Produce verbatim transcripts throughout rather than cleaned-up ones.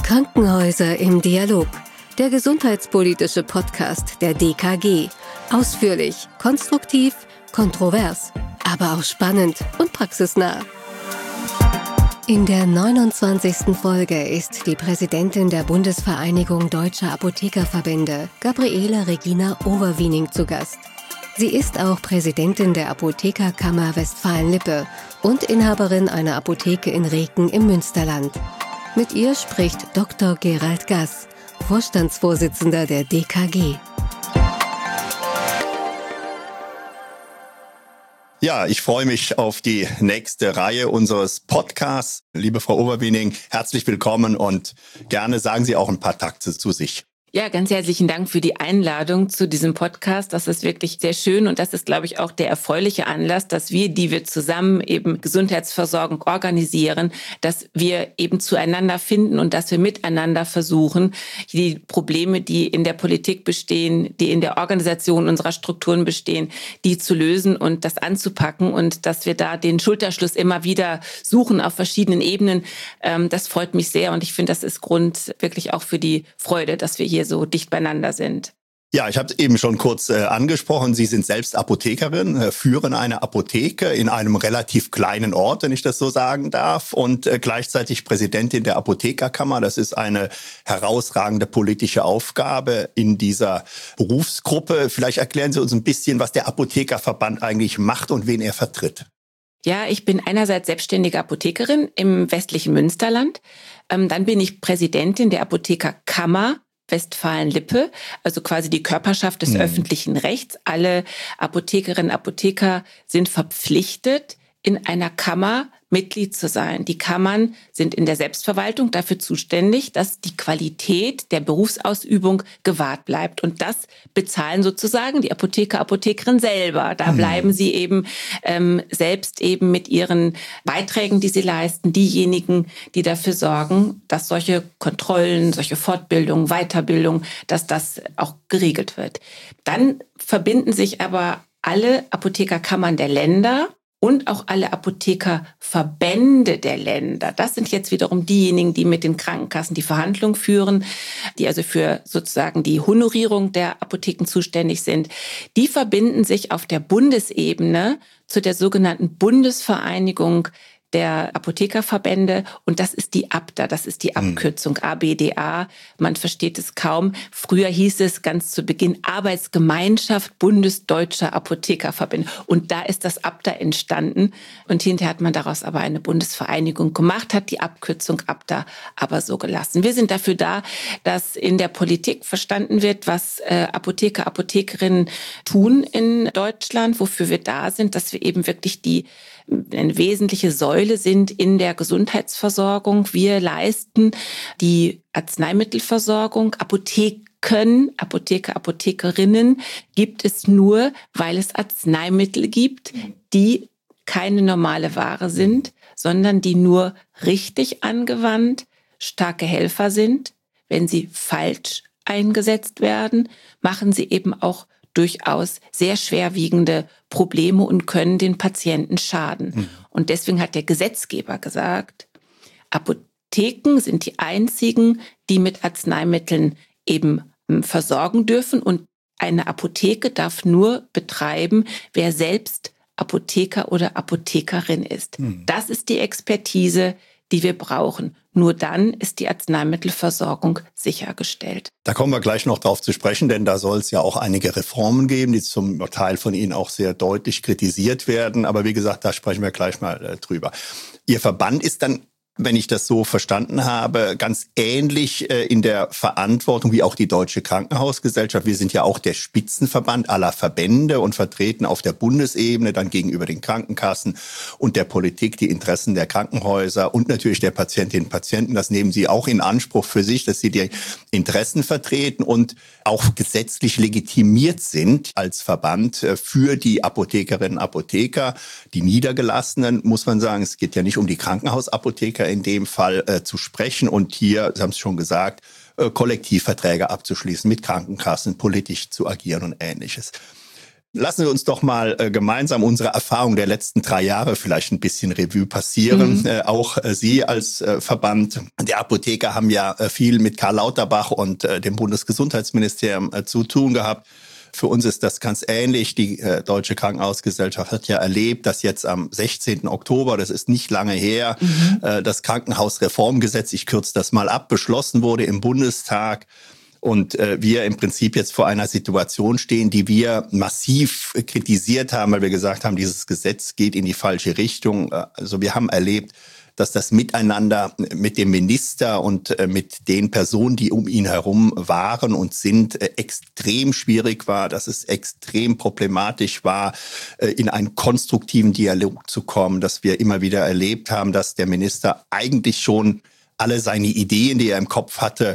Krankenhäuser im Dialog, der gesundheitspolitische Podcast der D K G. Ausführlich, konstruktiv, kontrovers, aber auch spannend und praxisnah. In der neunundzwanzigsten Folge ist die Präsidentin der Bundesvereinigung Deutscher Apothekerverbände, Gabriele Regina Overwiening, zu Gast. Sie ist auch Präsidentin der Apothekerkammer Westfalen-Lippe und Inhaberin einer Apotheke in Reken im Münsterland. Mit ihr spricht Doktor Gerald Gass, Vorstandsvorsitzender der D K G. Ja, ich freue mich auf die nächste Reihe unseres Podcasts. Liebe Frau Overwiening, herzlich willkommen und gerne sagen Sie auch ein paar Takte zu sich. Ja, ganz herzlichen Dank für die Einladung zu diesem Podcast. Das ist wirklich sehr schön und das ist, glaube ich, auch der erfreuliche Anlass, dass wir, die wir zusammen eben Gesundheitsversorgung organisieren, dass wir eben zueinander finden und dass wir miteinander versuchen, die Probleme, die in der Politik bestehen, die in der Organisation unserer Strukturen bestehen, die zu lösen und das anzupacken und dass wir da den Schulterschluss immer wieder suchen auf verschiedenen Ebenen. Das freut mich sehr und ich finde, das ist Grund wirklich auch für die Freude, dass wir hier so dicht beieinander sind. Ja, ich habe es eben schon kurz äh, angesprochen. Sie sind selbst Apothekerin, äh, führen eine Apotheke in einem relativ kleinen Ort, wenn ich das so sagen darf, und äh, gleichzeitig Präsidentin der Apothekerkammer. Das ist eine herausragende politische Aufgabe in dieser Berufsgruppe. Vielleicht erklären Sie uns ein bisschen, was der Apothekerverband eigentlich macht und wen er vertritt. Ja, ich bin einerseits selbstständige Apothekerin im westlichen Münsterland. Ähm, dann bin ich Präsidentin der Apothekerkammer Westfalen-Lippe, also quasi die Körperschaft des mhm. öffentlichen Rechts. Alle Apothekerinnen und Apotheker sind verpflichtet, in einer Kammer Mitglied zu sein. Die Kammern sind in der Selbstverwaltung dafür zuständig, dass die Qualität der Berufsausübung gewahrt bleibt. Und das bezahlen sozusagen die Apotheker, Apothekerinnen selber. Da mhm. bleiben sie eben ähm, selbst eben mit ihren Beiträgen, die sie leisten, diejenigen, die dafür sorgen, dass solche Kontrollen, solche Fortbildungen, Weiterbildung, dass das auch geregelt wird. Dann verbinden sich aber alle Apothekerkammern der Länder und auch alle Apothekerverbände der Länder. Das sind jetzt wiederum diejenigen, die mit den Krankenkassen die Verhandlungen führen, die also für sozusagen die Honorierung der Apotheken zuständig sind. Die verbinden sich auf der Bundesebene zu der sogenannten Bundesvereinigung der Apothekerverbände und das ist die A B D A, das ist die Abkürzung A B D A. Man versteht es kaum. Früher hieß es ganz zu Beginn Arbeitsgemeinschaft Bundesdeutscher Apothekerverbände und da ist das A B D A entstanden und hinterher hat man daraus aber eine Bundesvereinigung gemacht, hat die Abkürzung A B D A aber so gelassen. Wir sind dafür da, dass in der Politik verstanden wird, was äh, Apotheker, Apothekerinnen tun in Deutschland, wofür wir da sind, dass wir eben wirklich die eine wesentliche Säule sind in der Gesundheitsversorgung. Wir leisten die Arzneimittelversorgung. Apotheken, Apotheker, Apothekerinnen gibt es nur, weil es Arzneimittel gibt, die keine normale Ware sind, sondern die nur richtig angewandt starke Helfer sind. Wenn sie falsch eingesetzt werden, machen sie eben auch durchaus sehr schwerwiegende Probleme und können den Patienten schaden. Mhm. Und deswegen hat der Gesetzgeber gesagt, Apotheken sind die einzigen, die mit Arzneimitteln eben versorgen dürfen. Und eine Apotheke darf nur betreiben, wer selbst Apotheker oder Apothekerin ist. Mhm. Das ist die Expertise, die wir brauchen. Nur dann ist die Arzneimittelversorgung sichergestellt. Da kommen wir gleich noch drauf zu sprechen, denn da soll es ja auch einige Reformen geben, die zum Teil von Ihnen auch sehr deutlich kritisiert werden. Aber wie gesagt, da sprechen wir gleich mal äh, drüber. Ihr Verband ist dann, wenn ich das so verstanden habe, ganz ähnlich äh, in der Verantwortung wie auch die Deutsche Krankenhausgesellschaft. Wir sind ja auch der Spitzenverband aller Verbände und vertreten auf der Bundesebene dann gegenüber den Krankenkassen und der Politik die Interessen der Krankenhäuser und natürlich der Patientinnen und Patienten. Das nehmen Sie auch in Anspruch für sich, dass Sie die Interessen vertreten und auch gesetzlich legitimiert sind als Verband äh, für die Apothekerinnen und Apotheker. Die Niedergelassenen, muss man sagen, es geht ja nicht um die Krankenhausapotheker in dem Fall äh, zu sprechen und hier, Sie haben es schon gesagt, äh, Kollektivverträge abzuschließen mit Krankenkassen, politisch zu agieren und Ähnliches. Lassen wir uns doch mal äh, gemeinsam unsere Erfahrung der letzten drei Jahre vielleicht ein bisschen Revue passieren. Mhm. Äh, auch äh, Sie als äh, Verband der Apotheker haben ja äh, viel mit Karl Lauterbach und äh, dem Bundesgesundheitsministerium äh, zu tun gehabt. Für uns ist das ganz ähnlich. Die äh, Deutsche Krankenhausgesellschaft hat ja erlebt, dass jetzt am sechzehnten Oktober, das ist nicht lange her, mhm. äh, das Krankenhausreformgesetz, ich kürze das mal ab, beschlossen wurde im Bundestag. Und äh, wir im Prinzip jetzt vor einer Situation stehen, die wir massiv kritisiert haben, weil wir gesagt haben, dieses Gesetz geht in die falsche Richtung. Also wir haben erlebt, dass das Miteinander mit dem Minister und äh, mit den Personen, die um ihn herum waren und sind, äh, extrem schwierig war, dass es extrem problematisch war, äh, in einen konstruktiven Dialog zu kommen, dass wir immer wieder erlebt haben, dass der Minister eigentlich schon alle seine Ideen, die er im Kopf hatte,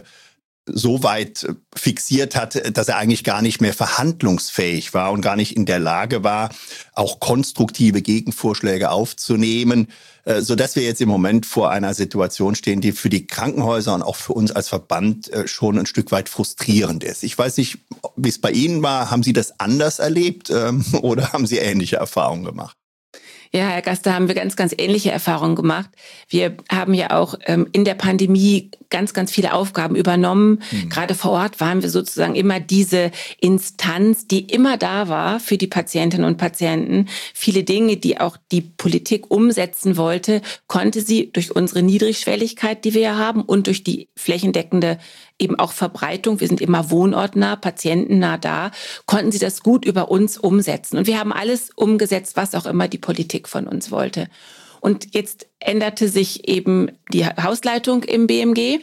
so weit fixiert hat, dass er eigentlich gar nicht mehr verhandlungsfähig war und gar nicht in der Lage war, auch konstruktive Gegenvorschläge aufzunehmen, sodass wir jetzt im Moment vor einer Situation stehen, die für die Krankenhäuser und auch für uns als Verband schon ein Stück weit frustrierend ist. Ich weiß nicht, wie es bei Ihnen war. Haben Sie das anders erlebt oder haben Sie ähnliche Erfahrungen gemacht? Ja, Herr Gast, da haben wir ganz, ganz ähnliche Erfahrungen gemacht. Wir haben ja auch ähm, in der Pandemie ganz, ganz viele Aufgaben übernommen. Mhm. Gerade vor Ort waren wir sozusagen immer diese Instanz, die immer da war für die Patientinnen und Patienten. Viele Dinge, die auch die Politik umsetzen wollte, konnte sie durch unsere Niedrigschwelligkeit, die wir ja haben, und durch die flächendeckende eben auch Verbreitung, wir sind immer wohnortnah, patientennah da, konnten sie das gut über uns umsetzen. Und wir haben alles umgesetzt, was auch immer die Politik von uns wollte. Und jetzt änderte sich eben die Hausleitung im B M G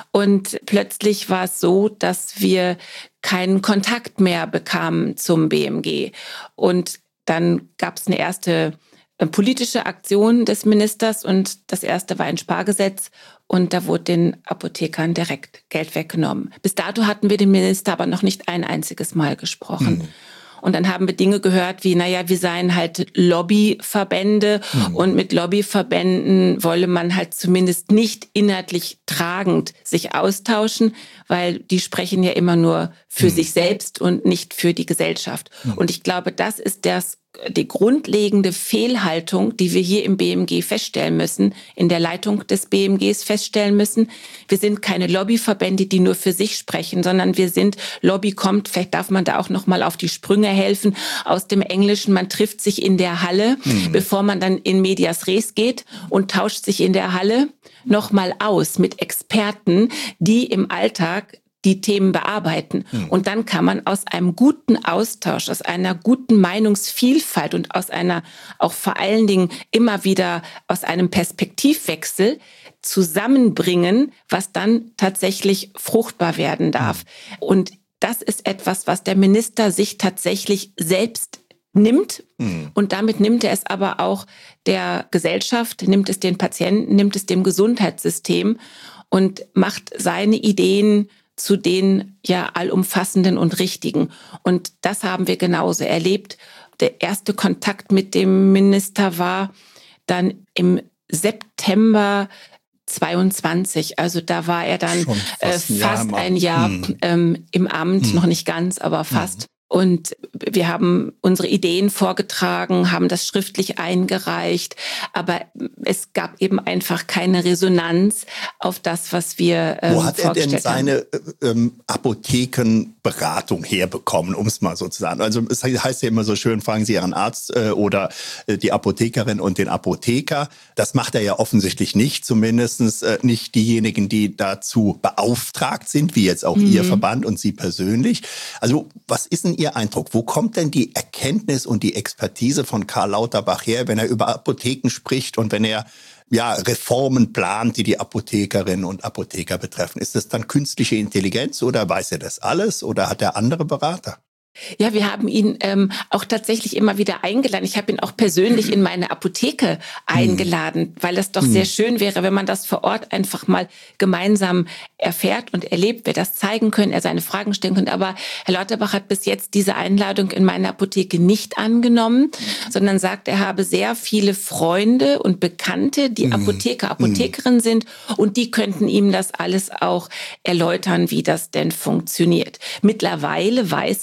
und plötzlich war es so, dass wir keinen Kontakt mehr bekamen zum B M G. Und dann gab es eine erste politische Aktion des Ministers und das erste war ein Spargesetz und da wurde den Apothekern direkt Geld weggenommen. Bis dato hatten wir den Minister aber noch nicht ein einziges Mal gesprochen. Mhm. Und dann haben wir Dinge gehört wie, naja, wir seien halt Lobbyverbände mhm. und mit Lobbyverbänden wolle man halt zumindest nicht inhaltlich tragend sich austauschen, weil die sprechen ja immer nur für mhm. sich selbst und nicht für die Gesellschaft. Mhm. Und ich glaube, das ist das die grundlegende Fehlhaltung, die wir hier im B M G feststellen müssen, in der Leitung des B M Gs feststellen müssen. Wir sind keine Lobbyverbände, die nur für sich sprechen, sondern wir sind, Lobby kommt, vielleicht darf man da auch noch mal auf die Sprünge helfen, aus dem Englischen, man trifft sich in der Halle, mhm. bevor man dann in medias res geht und tauscht sich in der Halle noch mal aus mit Experten, die im Alltag die Themen bearbeiten. Mhm. Und dann kann man aus einem guten Austausch, aus einer guten Meinungsvielfalt und aus einer, auch vor allen Dingen immer wieder aus einem Perspektivwechsel zusammenbringen, was dann tatsächlich fruchtbar werden darf. Mhm. Und das ist etwas, was der Minister sich tatsächlich selbst nimmt. Mhm. Und damit nimmt er es aber auch der Gesellschaft, nimmt es den Patienten, nimmt es dem Gesundheitssystem und macht seine Ideen zu den ja allumfassenden und richtigen. Und das haben wir genauso erlebt. Der erste Kontakt mit dem Minister war dann im September zweiundzwanzig. Also da war er dann fast, äh, fast ein Jahr, ein Jahr hm. ähm, im Amt, hm. noch nicht ganz, aber fast. Hm. Und wir haben unsere Ideen vorgetragen, haben das schriftlich eingereicht, aber es gab eben einfach keine Resonanz auf das, was wir ähm, Wo hat er denn seine ähm, Apothekenberatung herbekommen, um es mal so zu sagen? Also es heißt ja immer so schön, fragen Sie Ihren Arzt äh, oder äh, die Apothekerin und den Apotheker. Das macht er ja offensichtlich nicht, zumindest äh, nicht diejenigen, die dazu beauftragt sind, wie jetzt auch mhm. Ihr Verband und Sie persönlich. Also was ist denn Ihr Eindruck? Wo kommt denn die Erkenntnis und die Expertise von Karl Lauterbach her, wenn er über Apotheken spricht und wenn er ja Reformen plant, die die Apothekerinnen und Apotheker betreffen? Ist das dann künstliche Intelligenz oder weiß er das alles oder hat er andere Berater? Ja, wir haben ihn ähm, auch tatsächlich immer wieder eingeladen. Ich habe ihn auch persönlich in meine Apotheke eingeladen, weil es doch sehr schön wäre, wenn man das vor Ort einfach mal gemeinsam erfährt und erlebt, wir das zeigen können, er seine Fragen stellen könnte. Aber Herr Lauterbach hat bis jetzt diese Einladung in meine Apotheke nicht angenommen, sondern sagt, er habe sehr viele Freunde und Bekannte, die Apotheker, Apothekerinnen sind und die könnten ihm das alles auch erläutern, wie das denn funktioniert. Mittlerweile weiß ich, dass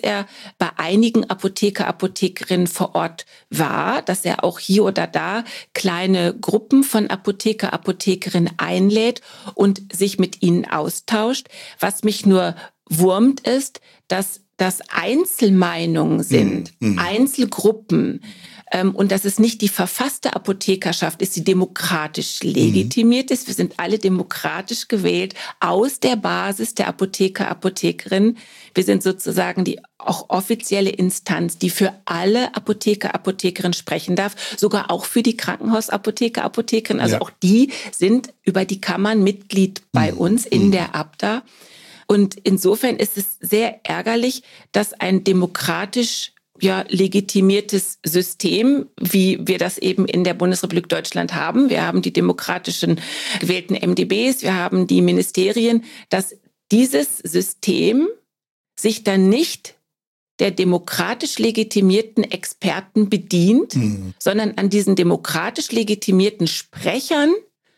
er bei einigen Apotheker, Apothekerinnen vor Ort war, dass er auch hier oder da kleine Gruppen von Apotheker, Apothekerinnen einlädt und sich mit ihnen austauscht. Was mich nur wurmt ist, dass das Einzelmeinungen sind, mm, mm. Einzelgruppen, ähm, und dass es nicht die verfasste Apothekerschaft ist, die demokratisch legitimiert mm. ist. Wir sind alle demokratisch gewählt aus der Basis der Apotheker, Apothekerinnen. Wir sind sozusagen die auch offizielle Instanz, die für alle Apotheker, Apothekerinnen sprechen darf, sogar auch für die Krankenhausapotheker, Apothekerinnen. Also ja. auch die sind über die Kammern Mitglied bei mm. uns in mm. der A B D A. Und insofern ist es sehr ärgerlich, dass ein demokratisch ja, legitimiertes System, wie wir das eben in der Bundesrepublik Deutschland haben, wir haben die demokratischen gewählten M D Bs, wir haben die Ministerien, dass dieses System sich dann nicht der demokratisch legitimierten Experten bedient, mhm. sondern an diesen demokratisch legitimierten Sprechern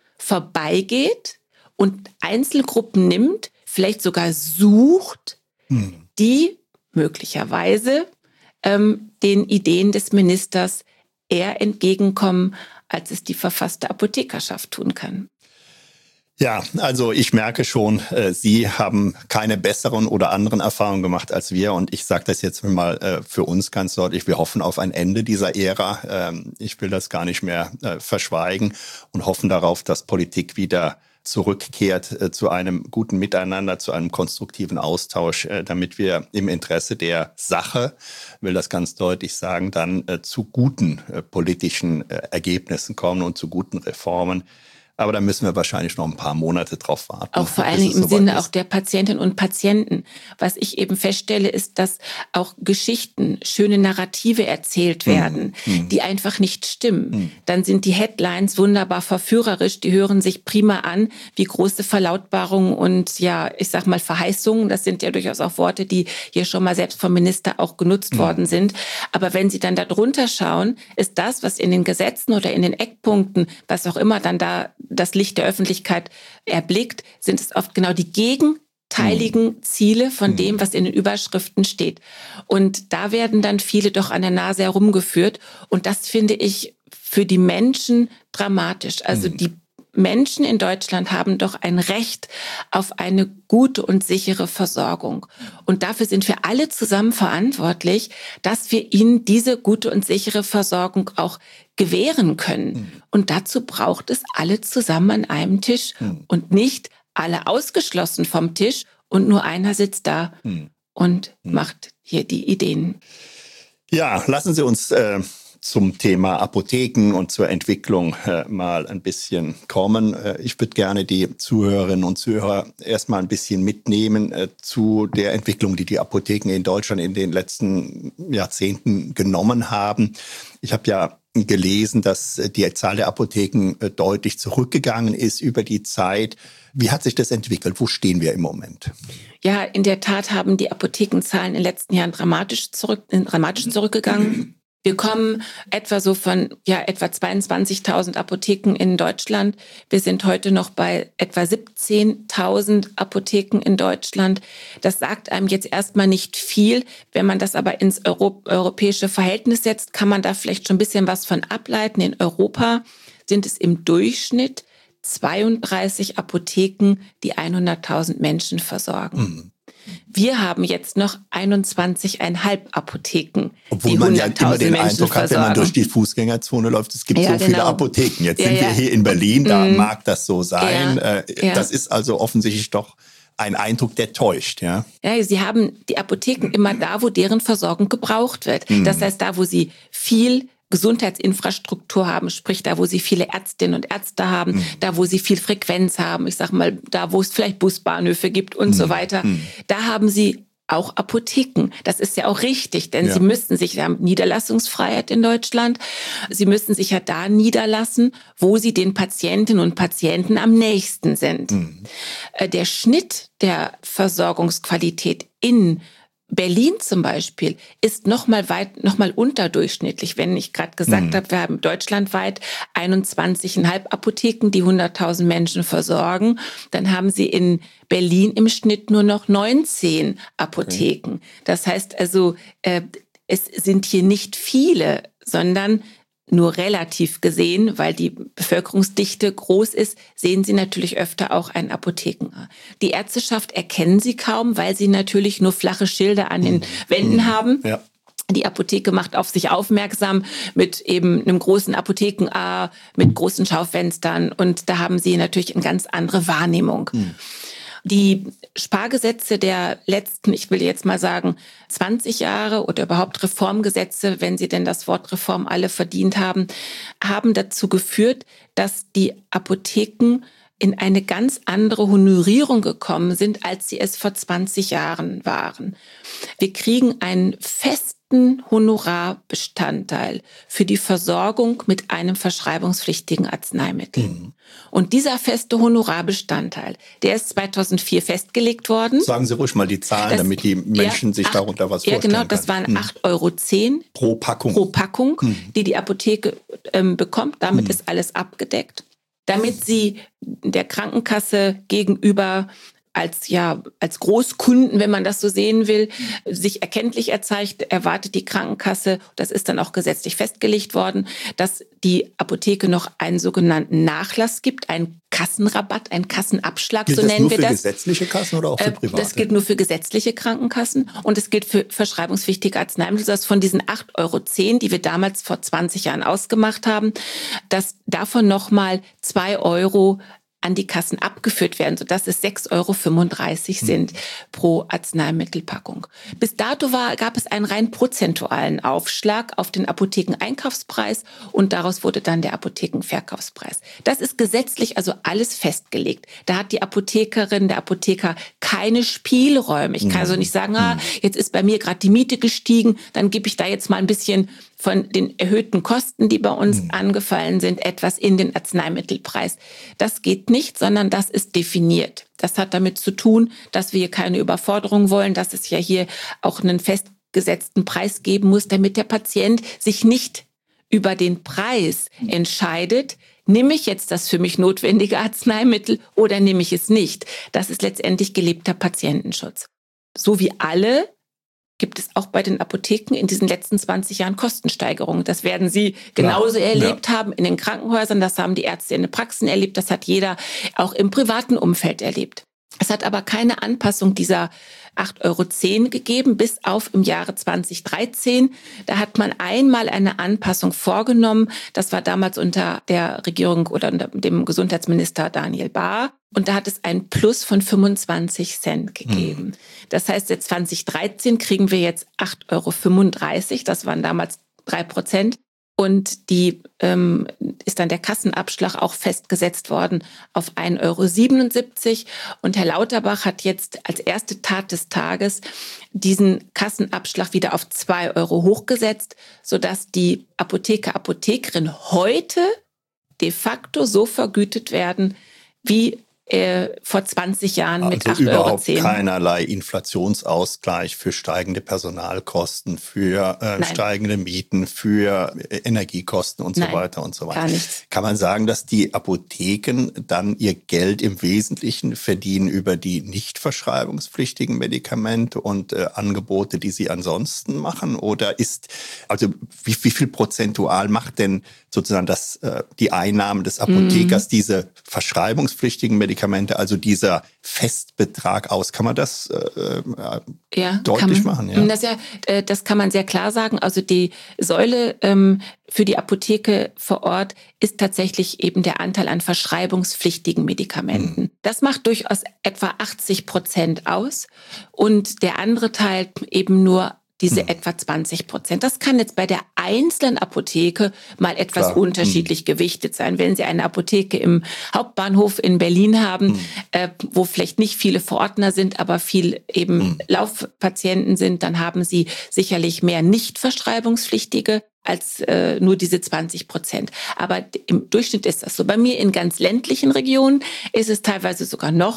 vorbeigeht und Einzelgruppen nimmt, vielleicht sogar sucht, hm. die möglicherweise ähm, den Ideen des Ministers eher entgegenkommen, als es die verfasste Apothekerschaft tun kann. Ja, also ich merke schon, äh, Sie haben keine besseren oder anderen Erfahrungen gemacht als wir. Und ich sage das jetzt mal äh, für uns ganz deutlich. Wir hoffen auf ein Ende dieser Ära. Ähm, ich will das gar nicht mehr äh, verschweigen und hoffen darauf, dass Politik wieder zurückkehrt äh, zu einem guten Miteinander, zu einem konstruktiven Austausch, äh, damit wir im Interesse der Sache, will das ganz deutlich sagen, dann äh, zu guten äh, politischen äh, Ergebnissen kommen und zu guten Reformen. Aber da müssen wir wahrscheinlich noch ein paar Monate drauf warten. Auch vor allen Dingen im Sinne auch der Patientinnen und Patienten. Was ich eben feststelle, ist, dass auch Geschichten, schöne Narrative erzählt werden, mhm. die einfach nicht stimmen. Mhm. Dann sind die Headlines wunderbar verführerisch, die hören sich prima an, wie große Verlautbarungen und ja, ich sag mal Verheißungen. Das sind ja durchaus auch Worte, die hier schon mal selbst vom Minister auch genutzt mhm. worden sind. Aber wenn Sie dann da drunter schauen, ist das, was in den Gesetzen oder in den Eckpunkten, was auch immer dann da das Licht der Öffentlichkeit erblickt, sind es oft genau die gegenteiligen mhm. Ziele von mhm. dem, was in den Überschriften steht. Und da werden dann viele doch an der Nase herumgeführt. Und das finde ich für die Menschen dramatisch. Also mhm. die Menschen in Deutschland haben doch ein Recht auf eine gute und sichere Versorgung. Und dafür sind wir alle zusammen verantwortlich, dass wir ihnen diese gute und sichere Versorgung auch gewähren können. Mhm. Und dazu braucht es alle zusammen an einem Tisch mhm. und nicht alle ausgeschlossen vom Tisch und nur einer sitzt da mhm. und mhm. macht hier die Ideen. Ja, lassen Sie uns äh zum Thema Apotheken und zur Entwicklung äh, mal ein bisschen kommen. Äh, ich würde gerne die Zuhörerinnen und Zuhörer erstmal ein bisschen mitnehmen äh, zu der Entwicklung, die die Apotheken in Deutschland in den letzten Jahrzehnten genommen haben. Ich habe ja gelesen, dass die Zahl der Apotheken äh, deutlich zurückgegangen ist über die Zeit. Wie hat sich das entwickelt? Wo stehen wir im Moment? Ja, in der Tat haben die Apothekenzahlen in den letzten Jahren dramatisch, zurück, dramatisch zurückgegangen. Wir kommen etwa so von ja etwa zweiundzwanzigtausend Apotheken in Deutschland. Wir sind heute noch bei etwa siebzehntausend Apotheken in Deutschland. Das sagt einem jetzt erstmal nicht viel. Wenn man das aber ins Euro- europäische Verhältnis setzt, kann man da vielleicht schon ein bisschen was von ableiten. In Europa sind es im Durchschnitt zweiunddreißig Apotheken, die hunderttausend Menschen versorgen. Mhm. Wir haben jetzt noch einundzwanzig Komma fünf Apotheken, obwohl die man ja immer den Menschen Eindruck hat, wenn man durch die Fußgängerzone läuft, es gibt ja, so genau. viele Apotheken. Jetzt ja, sind ja. wir hier in Berlin, da mm. mag das so sein. Ja, äh, ja. Das ist also offensichtlich doch ein Eindruck, der täuscht. Ja, ja Sie haben die Apotheken immer da, wo deren Versorgung gebraucht wird. Mm. Das heißt, da, wo sie viel Gesundheitsinfrastruktur haben, sprich da, wo sie viele Ärztinnen und Ärzte haben, mhm. da, wo sie viel Frequenz haben, ich sag mal, da, wo es vielleicht Busbahnhöfe gibt und mhm. so weiter, mhm. da haben sie auch Apotheken. Das ist ja auch richtig, denn ja. sie müssten sich, sie haben Niederlassungsfreiheit in Deutschland, sie müssen sich ja da niederlassen, wo sie den Patientinnen und Patienten am nächsten sind. Mhm. Der Schnitt der Versorgungsqualität in Berlin zum Beispiel ist noch mal weit, noch mal unterdurchschnittlich. Wenn ich gerade gesagt mhm. habe, wir haben deutschlandweit einundzwanzig Komma fünf Apotheken, die hunderttausend Menschen versorgen, dann haben sie in Berlin im Schnitt nur noch neunzehn Apotheken. Okay. Das heißt also, äh, es sind hier nicht viele, sondern nur relativ gesehen, weil die Bevölkerungsdichte groß ist, sehen Sie natürlich öfter auch einen Apotheker. Die Ärzteschaft erkennen Sie kaum, weil sie natürlich nur flache Schilder an den mhm. Wänden mhm. haben. Ja. Die Apotheke macht auf sich aufmerksam mit eben einem großen Apotheken A, mit großen Schaufenstern. Und da haben Sie natürlich eine ganz andere Wahrnehmung. Mhm. Die Spargesetze der letzten, ich will jetzt mal sagen, zwanzig Jahre oder überhaupt Reformgesetze, wenn sie denn das Wort Reform alle verdient haben, haben dazu geführt, dass die Apotheken in eine ganz andere Honorierung gekommen sind, als sie es vor zwanzig Jahren waren. Wir kriegen einen festen Honorarbestandteil für die Versorgung mit einem verschreibungspflichtigen Arzneimittel. Mhm. Und dieser feste Honorarbestandteil, der ist zweitausendvier festgelegt worden. Sagen Sie ruhig mal die Zahlen, das, damit die Menschen ja, sich acht, darunter was vorstellen Ja, genau, das waren acht Euro zehn pro Packung, pro Packung mhm. die die Apotheke ähm, bekommt. Damit mhm. ist alles abgedeckt. Damit sie der Krankenkasse gegenüber als ja als Großkunden, wenn man das so sehen will, sich erkenntlich erzeigt, erwartet die Krankenkasse, das ist dann auch gesetzlich festgelegt worden, dass die Apotheke noch einen sogenannten Nachlass gibt, einen Kassenrabatt, einen Kassenabschlag, gilt so nennen wir das. Gilt das nur für gesetzliche Kassen oder auch für private? Das gilt nur für gesetzliche Krankenkassen und es gilt für verschreibungspflichtige Arzneimittel, dass von diesen acht Euro zehn, die wir damals vor zwanzig Jahren ausgemacht haben, dass davon nochmal zwei Euro an die Kassen abgeführt werden, sodass es sechs Euro fünfunddreißig sind hm. pro Arzneimittelpackung. Bis dato war, gab es einen rein prozentualen Aufschlag auf den Apothekeneinkaufspreis und daraus wurde dann der Apothekenverkaufspreis. Das ist gesetzlich also alles festgelegt. Da hat die Apothekerin, der Apotheker keine Spielräume. Ich kann also nicht sagen, ah, jetzt ist bei mir gerade die Miete gestiegen, dann gebe ich da jetzt mal ein bisschen von den erhöhten Kosten, die bei uns mhm. angefallen sind, etwas in den Arzneimittelpreis. Das geht nicht, sondern das ist definiert. Das hat damit zu tun, dass wir keine Überforderung wollen, dass es ja hier auch einen festgesetzten Preis geben muss, damit der Patient sich nicht über den Preis entscheidet, nehme ich jetzt das für mich notwendige Arzneimittel oder nehme ich es nicht. Das ist letztendlich gelebter Patientenschutz. So wie alle gibt es auch bei den Apotheken in diesen letzten zwanzig Jahren Kostensteigerungen. Das werden Sie genauso Klar, erlebt ja. haben in den Krankenhäusern. Das haben die Ärzte in den Praxen erlebt. Das hat jeder auch im privaten Umfeld erlebt. Es hat aber keine Anpassung dieser acht Euro zehn gegeben, bis auf im Jahre zwanzig dreizehn. Da hat man einmal eine Anpassung vorgenommen. Das war damals unter der Regierung oder unter dem Gesundheitsminister Daniel Bahr. Und da hat es ein Plus von fünfundzwanzig Cent gegeben. Mhm. Das heißt, seit zwanzig dreizehn kriegen wir jetzt acht Euro fünfunddreißig. Das waren damals drei Prozent. Und die ähm, ist dann der Kassenabschlag auch festgesetzt worden auf ein Euro siebenundsiebzig. Und Herr Lauterbach hat jetzt als erste Tat des Tages diesen Kassenabschlag wieder auf zwei Euro hochgesetzt, sodass die Apotheker, Apothekerin heute de facto so vergütet werden, wie äh, vor zwanzig Jahren also mit acht Euro zehn. Überhaupt keinerlei Inflationsausgleich für steigende Personalkosten, für äh, steigende Mieten, für Energiekosten und so Nein, weiter und so weiter. Gar nichts. Kann man sagen, dass die Apotheken dann ihr Geld im Wesentlichen verdienen über die nicht verschreibungspflichtigen Medikamente und äh, Angebote, die sie ansonsten machen? Oder ist, also wie, wie viel prozentual macht denn sozusagen das, äh, die Einnahmen des Apothekers mm. diese verschreibungspflichtigen Medikamente, also dieser Festbetrag aus? Kann man das äh, ja, deutlich man, machen? Ja. Das, ja, das kann man sehr klar sagen. Also die Säule ähm, für die Apotheke vor Ort ist tatsächlich eben der Anteil an verschreibungspflichtigen Medikamenten. Mhm. Das macht durchaus etwa achtzig Prozent aus und der andere Teil eben nur diese hm. etwa zwanzig Prozent. Das kann jetzt bei der einzelnen Apotheke mal etwas Klar. unterschiedlich hm. gewichtet sein. Wenn Sie eine Apotheke im Hauptbahnhof in Berlin haben, hm. äh, wo vielleicht nicht viele Verordner sind, aber viel eben hm. Laufpatienten sind, dann haben Sie sicherlich mehr nicht verschreibungspflichtige als äh, nur diese zwanzig Prozent. Aber im Durchschnitt ist das so. Bei mir in ganz ländlichen Regionen ist es teilweise sogar noch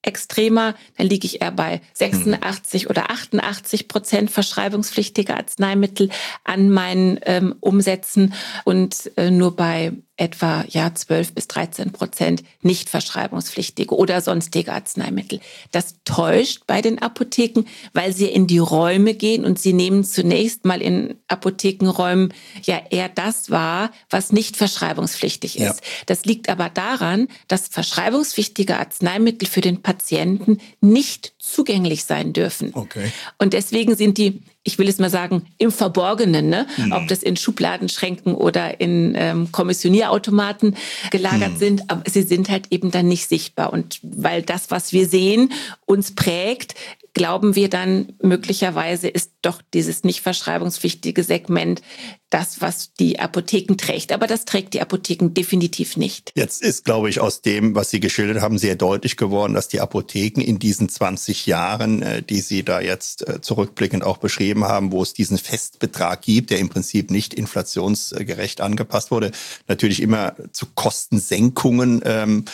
extremer, dann liege ich eher bei sechsundachtzig hm. oder achtundachtzig Prozent verschreibungspflichtige Arzneimittel an meinen ähm, Umsätzen und äh, nur bei etwa ja zwölf bis dreizehn Prozent nicht verschreibungspflichtige oder sonstige Arzneimittel. Das täuscht bei den Apotheken, weil sie in die Räume gehen und sie nehmen zunächst mal in Apothekenräumen ja eher das wahr, was nicht verschreibungspflichtig ist. Ja. Das liegt aber daran, dass verschreibungspflichtige Arzneimittel für den Patienten nicht zugänglich sein dürfen. Okay. Und deswegen sind die, ich will es mal sagen, im Verborgenen, ne? Mhm. Ob das in Schubladenschränken oder in ähm, Kommissionierautomaten gelagert mhm. sind, aber sie sind halt eben dann nicht sichtbar. Und weil das, was wir sehen, uns prägt, glauben wir dann möglicherweise ist doch dieses nicht verschreibungspflichtige Segment das, was die Apotheken trägt. Aber das trägt die Apotheken definitiv nicht. Jetzt ist, glaube ich, aus dem, was Sie geschildert haben, sehr deutlich geworden, dass die Apotheken in diesen zwanzig Jahren, die Sie da jetzt zurückblickend auch beschrieben haben, wo es diesen Festbetrag gibt, der im Prinzip nicht inflationsgerecht angepasst wurde, natürlich immer zu Kostensenkungen ähm,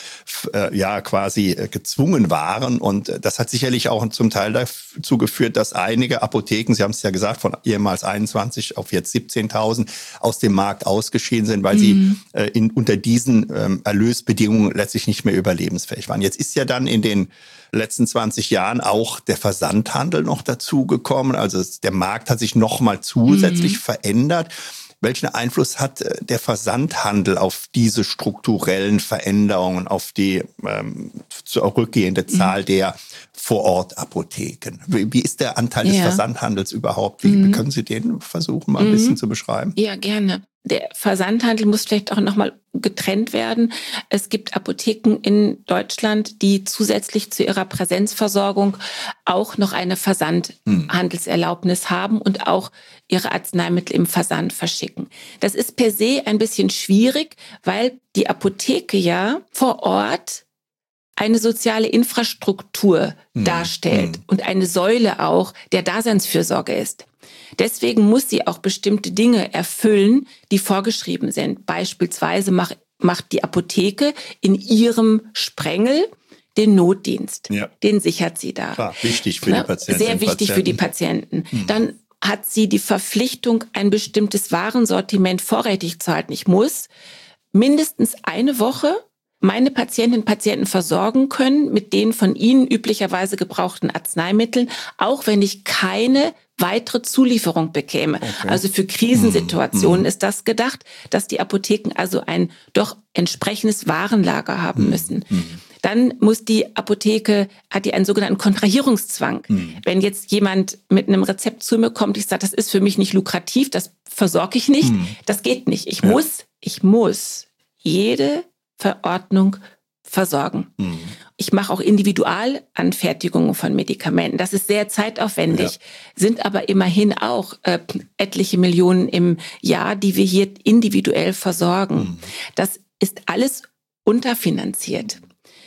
ja quasi gezwungen waren. Und das hat sicherlich auch zum Teil dazu geführt, dass einige Apotheken, Sie haben es ja gesagt, von ehemals einundzwanzig auf jetzt siebzehntausend aus dem Markt ausgeschieden sind, weil mhm. sie äh, in, unter diesen ähm, Erlösbedingungen letztlich nicht mehr überlebensfähig waren. Jetzt ist ja dann in den letzten zwanzig Jahren auch der Versandhandel noch dazugekommen. Also es, der Markt hat sich noch mal zusätzlich mhm. verändert. Welchen Einfluss hat der Versandhandel auf diese strukturellen Veränderungen, auf die ähm, zurückgehende Zahl mhm. der Vorortapotheken? Wie, wie ist der Anteil ja. des Versandhandels überhaupt? Wie mhm. können Sie den versuchen, mal ein mhm. bisschen zu beschreiben? Ja, gerne. Der Versandhandel muss vielleicht auch nochmal getrennt werden. Es gibt Apotheken in Deutschland, die zusätzlich zu ihrer Präsenzversorgung auch noch eine Versandhandelserlaubnis haben und auch ihre Arzneimittel im Versand verschicken. Das ist per se ein bisschen schwierig, weil die Apotheke ja vor Ort eine soziale Infrastruktur mhm. darstellt mhm. und eine Säule auch der Daseinsfürsorge ist. Deswegen muss sie auch bestimmte Dinge erfüllen, die vorgeschrieben sind. Beispielsweise macht, macht die Apotheke in ihrem Sprengel den Notdienst. Ja. Den sichert sie da. Klar, wichtig für Na, die Patienten. Sehr wichtig Patienten. für die Patienten. Hm. Dann hat sie die Verpflichtung, ein bestimmtes Warensortiment vorrätig zu halten. Ich muss mindestens eine Woche meine Patientinnen und Patienten versorgen können mit den von ihnen üblicherweise gebrauchten Arzneimitteln, auch wenn ich keine weitere Zulieferung bekäme. Okay. Also für Krisensituationen mm. ist das gedacht, dass die Apotheken also ein doch entsprechendes Warenlager haben mm. müssen. Mm. Dann muss die Apotheke, hat die einen sogenannten Kontrahierungszwang. Mm. Wenn jetzt jemand mit einem Rezept zu mir kommt, ich sage, das ist für mich nicht lukrativ, das versorge ich nicht, mm. das geht nicht. Ich ja. muss, ich muss jede Verordnung versorgen. Mhm. Ich mache auch Individualanfertigungen von Medikamenten. Das ist sehr zeitaufwendig, ja. sind aber immerhin auch äh, etliche Millionen im Jahr, die wir hier individuell versorgen. Mhm. Das ist alles unterfinanziert.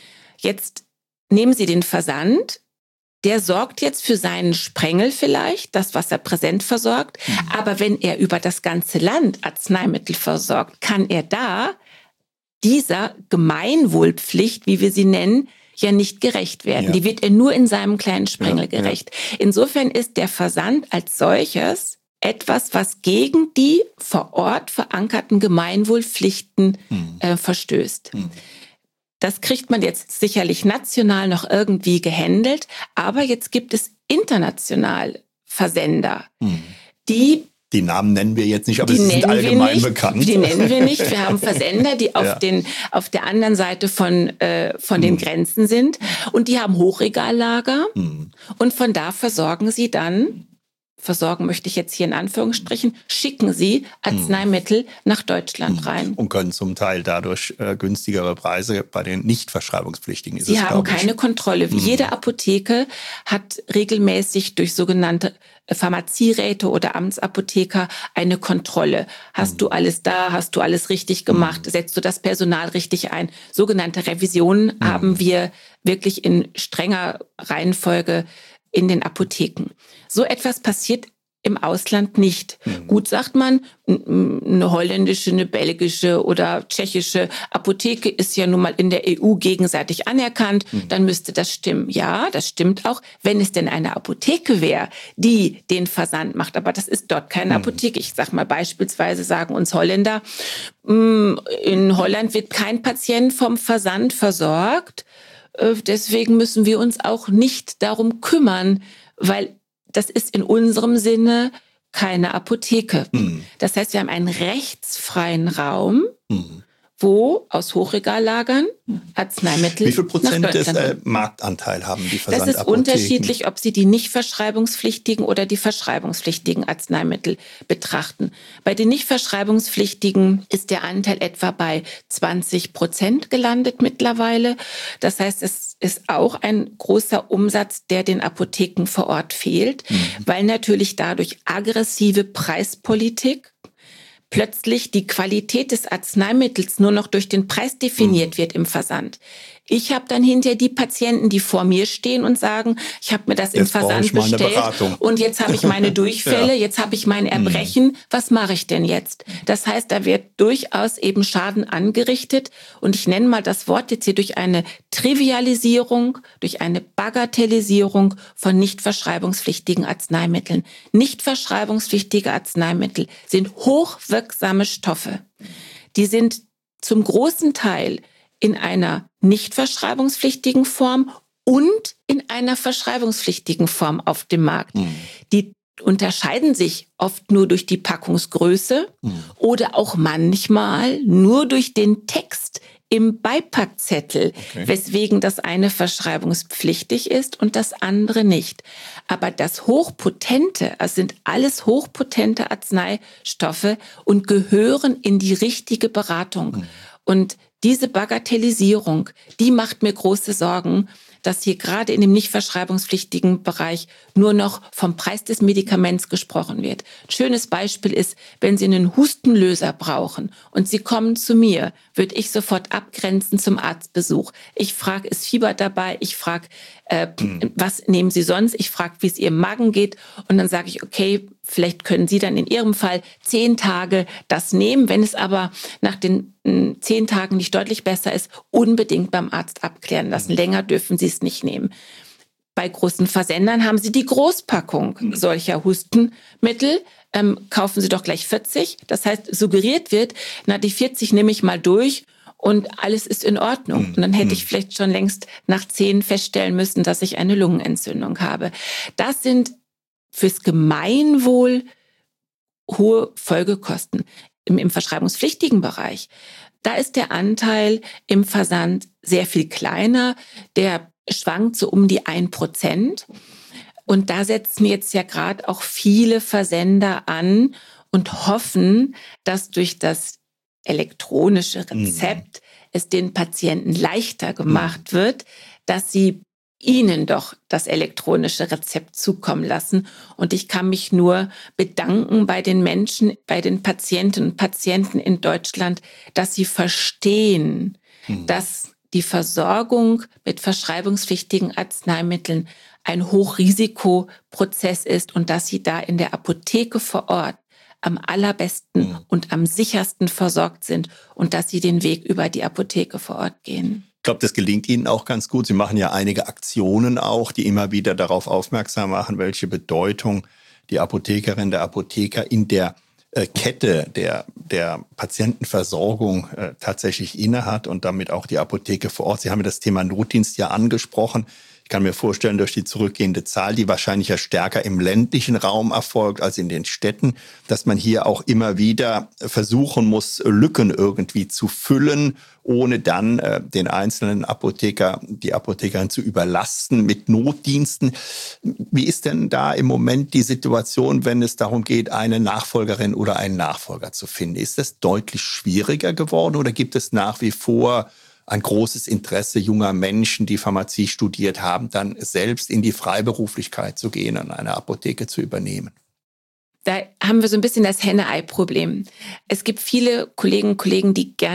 Jetzt nehmen Sie den Versand. Der sorgt jetzt für seinen Sprengel vielleicht, das, was er präsent versorgt. Mhm. Aber wenn er über das ganze Land Arzneimittel versorgt, kann er da dieser Gemeinwohlpflicht, wie wir sie nennen, ja nicht gerecht werden. Ja. Die wird er nur in seinem kleinen Sprengel ja, gerecht. Ja. Insofern ist der Versand als solches etwas, was gegen die vor Ort verankerten Gemeinwohlpflichten hm. äh, verstößt. Hm. Das kriegt man jetzt sicherlich national noch irgendwie gehandelt, aber jetzt gibt es international Versender, hm. die Die Namen nennen wir jetzt nicht, aber die sie sind allgemein bekannt. Die nennen wir nicht. Wir haben Versender, die auf, ja. den, auf der anderen Seite von, äh, von den hm. Grenzen sind. Und die haben Hochregallager. Hm. Und von da versorgen sie dann, versorgen möchte ich jetzt hier in Anführungsstrichen, schicken sie Arzneimittel hm. nach Deutschland hm. rein. Und können zum Teil dadurch äh, günstigere Preise bei den nicht verschreibungspflichtigen. Ist sie es, haben keine ich. Kontrolle. Hm. Jede Apotheke hat regelmäßig durch sogenannte Pharmazieräte oder Amtsapotheker eine Kontrolle. Hast mhm. du alles da? Hast du alles richtig gemacht? Mhm. Setzt du das Personal richtig ein? Sogenannte Revisionen mhm. haben wir wirklich in strenger Reihenfolge in den Apotheken. So etwas passiert im Ausland nicht. Mhm. Gut, sagt man, eine holländische, eine belgische oder tschechische Apotheke ist ja nun mal in der E U gegenseitig anerkannt, mhm. dann müsste das stimmen. Ja, das stimmt auch, wenn es denn eine Apotheke wäre, die den Versand macht. Aber das ist dort keine mhm. Apotheke. Ich sag mal beispielsweise, sagen uns Holländer, in Holland wird kein Patient vom Versand versorgt. Deswegen müssen wir uns auch nicht darum kümmern, weil das ist in unserem Sinne keine Apotheke. Mhm. Das heißt, wir haben einen rechtsfreien Raum, mhm. wo aus Hochregallagern Arzneimittel. Wie viel Prozent des äh, Marktanteil haben die Versandapotheken? Das ist unterschiedlich, ob Sie die nicht verschreibungspflichtigen oder die verschreibungspflichtigen Arzneimittel betrachten. Bei den nicht verschreibungspflichtigen ist der Anteil etwa bei zwanzig Prozent gelandet mittlerweile. Das heißt, es ist auch ein großer Umsatz, der den Apotheken vor Ort fehlt, mhm. weil natürlich dadurch aggressive Preispolitik plötzlich die Qualität des Arzneimittels nur noch durch den Preis definiert mhm. wird im Versand. Ich habe dann hinterher die Patienten, die vor mir stehen und sagen, ich habe mir das jetzt im Versand bestellt und jetzt habe ich meine Durchfälle, ja. jetzt habe ich mein Erbrechen. Mhm. Was mache ich denn jetzt? Das heißt, da wird durchaus eben Schaden angerichtet und ich nenne mal das Wort jetzt hier durch eine Trivialisierung, durch eine Bagatellisierung von nicht verschreibungspflichtigen Arzneimitteln. Nicht verschreibungspflichtige Arzneimittel sind hochwirksame Stoffe. Die sind zum großen Teil in einer nicht verschreibungspflichtigen Form und in einer verschreibungspflichtigen Form auf dem Markt. Mhm. Die unterscheiden sich oft nur durch die Packungsgröße mhm. oder auch manchmal nur durch den Text im Beipackzettel, okay. weswegen das eine verschreibungspflichtig ist und das andere nicht. Aber das Hochpotente, es sind alles hochpotente Arzneistoffe und gehören in die richtige Beratung. Mhm. Und diese Bagatellisierung, die macht mir große Sorgen, dass hier gerade in dem nicht verschreibungspflichtigen Bereich nur noch vom Preis des Medikaments gesprochen wird. Ein schönes Beispiel ist, wenn Sie einen Hustenlöser brauchen und Sie kommen zu mir, würde ich sofort abgrenzen zum Arztbesuch. Ich frage, ist Fieber dabei? Ich frage, äh, mhm. was nehmen Sie sonst? Ich frage, wie es Ihrem Magen geht. Und dann sage ich, okay, vielleicht können Sie dann in Ihrem Fall zehn Tage das nehmen. Wenn es aber nach den mh, zehn Tagen nicht deutlich besser ist, unbedingt beim Arzt abklären lassen. Mhm. Länger dürfen Sie es nicht nehmen. Bei großen Versendern haben Sie die Großpackung mhm. solcher Hustenmittel. Ähm, kaufen Sie doch gleich vierzig. Das heißt, suggeriert wird, na, die vierzig nehme ich mal durch und alles ist in Ordnung. Mhm. Und dann hätte ich vielleicht schon längst nach zehn feststellen müssen, dass ich eine Lungenentzündung habe. Das sind fürs Gemeinwohl hohe Folgekosten. Im, im verschreibungspflichtigen Bereich, da ist der Anteil im Versand sehr viel kleiner. Der schwankt so um die ein Prozent. Und da setzen jetzt ja gerade auch viele Versender an und hoffen, dass durch das elektronische Rezept mhm. es den Patienten leichter gemacht mhm. wird, dass sie Ihnen doch das elektronische Rezept zukommen lassen. Und ich kann mich nur bedanken bei den Menschen, bei den Patientinnen und Patienten in Deutschland, dass sie verstehen, mhm. dass die Versorgung mit verschreibungspflichtigen Arzneimitteln ein Hochrisikoprozess ist und dass sie da in der Apotheke vor Ort am allerbesten mhm. und am sichersten versorgt sind und dass sie den Weg über die Apotheke vor Ort gehen. Ich glaube, das gelingt Ihnen auch ganz gut. Sie machen ja einige Aktionen auch, die immer wieder darauf aufmerksam machen, welche Bedeutung die Apothekerin, der Apotheker in der äh, Kette der, der Patientenversorgung äh, tatsächlich innehat und damit auch die Apotheke vor Ort. Sie haben ja das Thema Notdienst ja angesprochen. Ich kann mir vorstellen, durch die zurückgehende Zahl, die wahrscheinlich ja stärker im ländlichen Raum erfolgt als in den Städten, dass man hier auch immer wieder versuchen muss, Lücken irgendwie zu füllen, ohne dann äh, den einzelnen Apotheker, die Apothekerin zu überlasten mit Notdiensten. Wie ist denn da im Moment die Situation, wenn es darum geht, eine Nachfolgerin oder einen Nachfolger zu finden? Ist das deutlich schwieriger geworden oder gibt es nach wie vor ein großes Interesse junger Menschen, die Pharmazie studiert haben, dann selbst in die Freiberuflichkeit zu gehen und eine Apotheke zu übernehmen? Da haben wir so ein bisschen das Henne-Ei-Problem. Es gibt viele Kolleginnen und Kollegen, die gerne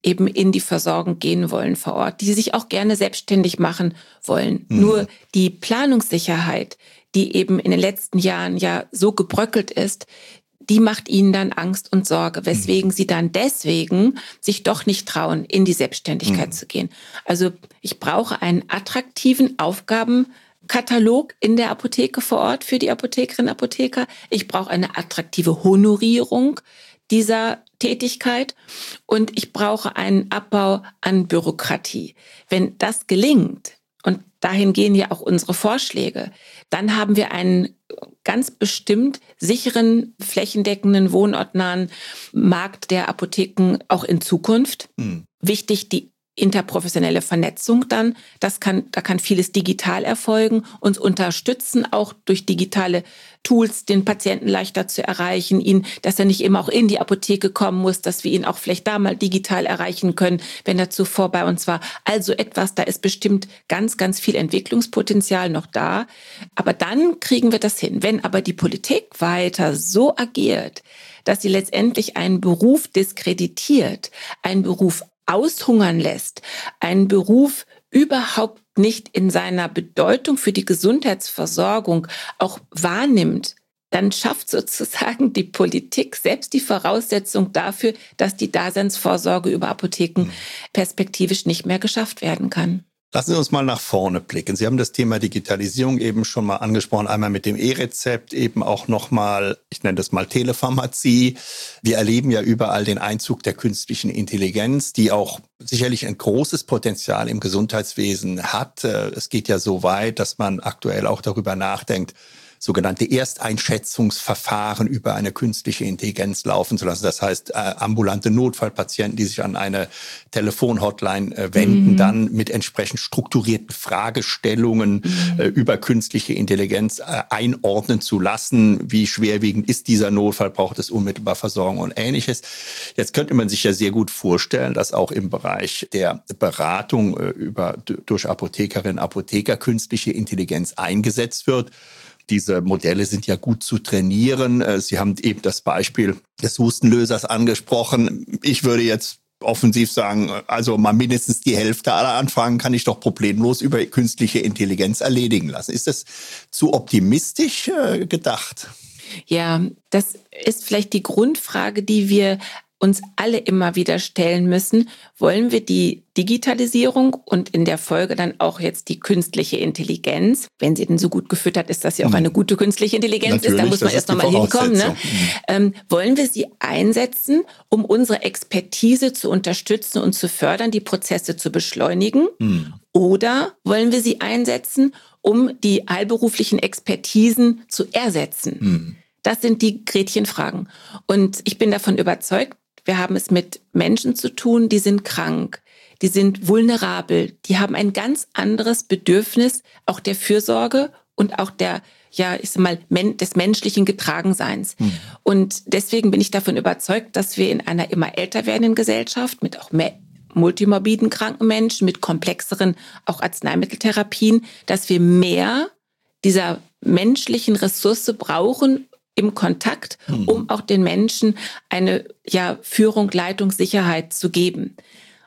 eben in die Versorgung gehen wollen vor Ort, die sich auch gerne selbstständig machen wollen. Mhm. Nur die Planungssicherheit, die eben in den letzten Jahren ja so gebröckelt ist, die macht ihnen dann Angst und Sorge, weswegen mhm. sie dann deswegen sich doch nicht trauen, in die Selbstständigkeit mhm. zu gehen. Also ich brauche einen attraktiven Aufgabenkatalog in der Apotheke vor Ort für die Apothekerinnen und Apotheker. Ich brauche eine attraktive Honorierung dieser Tätigkeit und ich brauche einen Abbau an Bürokratie. Wenn das gelingt, und dahin gehen ja auch unsere Vorschläge, dann haben wir einen ganz bestimmt sicheren, flächendeckenden, wohnortnahen Markt der Apotheken auch in Zukunft. Mhm. Wichtig, die interprofessionelle Vernetzung dann, das kann, da kann vieles digital erfolgen, uns unterstützen, auch durch digitale Tools den Patienten leichter zu erreichen, ihn, dass er nicht immer auch in die Apotheke kommen muss, dass wir ihn auch vielleicht da mal digital erreichen können, wenn er zuvor bei uns war. Also etwas, da ist bestimmt ganz, ganz viel Entwicklungspotenzial noch da. Aber dann kriegen wir das hin. Wenn aber die Politik weiter so agiert, dass sie letztendlich einen Beruf diskreditiert, einen Beruf aushungern lässt, einen Beruf überhaupt nicht in seiner Bedeutung für die Gesundheitsversorgung auch wahrnimmt, dann schafft sozusagen die Politik selbst die Voraussetzung dafür, dass die Daseinsvorsorge über Apotheken perspektivisch nicht mehr geschafft werden kann. Lassen Sie uns mal nach vorne blicken. Sie haben das Thema Digitalisierung eben schon mal angesprochen, einmal mit dem E-Rezept, eben auch nochmal, ich nenne das mal Telepharmazie. Wir erleben ja überall den Einzug der künstlichen Intelligenz, die auch sicherlich ein großes Potenzial im Gesundheitswesen hat. Es geht ja so weit, dass man aktuell auch darüber nachdenkt, sogenannte Ersteinschätzungsverfahren über eine künstliche Intelligenz laufen zu lassen. Das heißt, äh, ambulante Notfallpatienten, die sich an eine Telefonhotline äh, wenden, mhm. dann mit entsprechend strukturierten Fragestellungen mhm. äh, über künstliche Intelligenz äh, einordnen zu lassen. Wie schwerwiegend ist dieser Notfall? Braucht es unmittelbar Versorgung und Ähnliches? Jetzt könnte man sich ja sehr gut vorstellen, dass auch im Bereich der Beratung äh, über, durch Apothekerinnen und Apotheker künstliche Intelligenz eingesetzt wird. Diese Modelle sind ja gut zu trainieren. Sie haben eben das Beispiel des Hustenlösers angesprochen. Ich würde jetzt offensiv sagen, also mal mindestens die Hälfte aller Anfragen kann ich doch problemlos über künstliche Intelligenz erledigen lassen. Ist das zu optimistisch äh, gedacht? Ja, das ist vielleicht die Grundfrage, die wir uns alle immer wieder stellen müssen. Wollen wir die Digitalisierung und in der Folge dann auch jetzt die künstliche Intelligenz, wenn sie denn so gut gefüttert ist, dass sie auch eine gute künstliche Intelligenz Natürlich, ist, da muss man erst nochmal hinkommen. Ne? Ähm, wollen wir sie einsetzen, um unsere Expertise zu unterstützen und zu fördern, die Prozesse zu beschleunigen? Mhm. Oder wollen wir sie einsetzen, um die allberuflichen Expertisen zu ersetzen? Mhm. Das sind die Gretchenfragen. Und ich bin davon überzeugt, wir haben es mit Menschen zu tun, die sind krank, die sind vulnerabel, die haben ein ganz anderes Bedürfnis auch der Fürsorge und auch der, ja, ich sag mal, des menschlichen Getragenseins. Hm. Und deswegen bin ich davon überzeugt, dass wir in einer immer älter werdenden Gesellschaft mit auch mehr multimorbiden kranken Menschen, mit komplexeren auch Arzneimitteltherapien, dass wir mehr dieser menschlichen Ressource brauchen, im Kontakt, um auch den Menschen eine ja, Führung, Leitung, Sicherheit zu geben.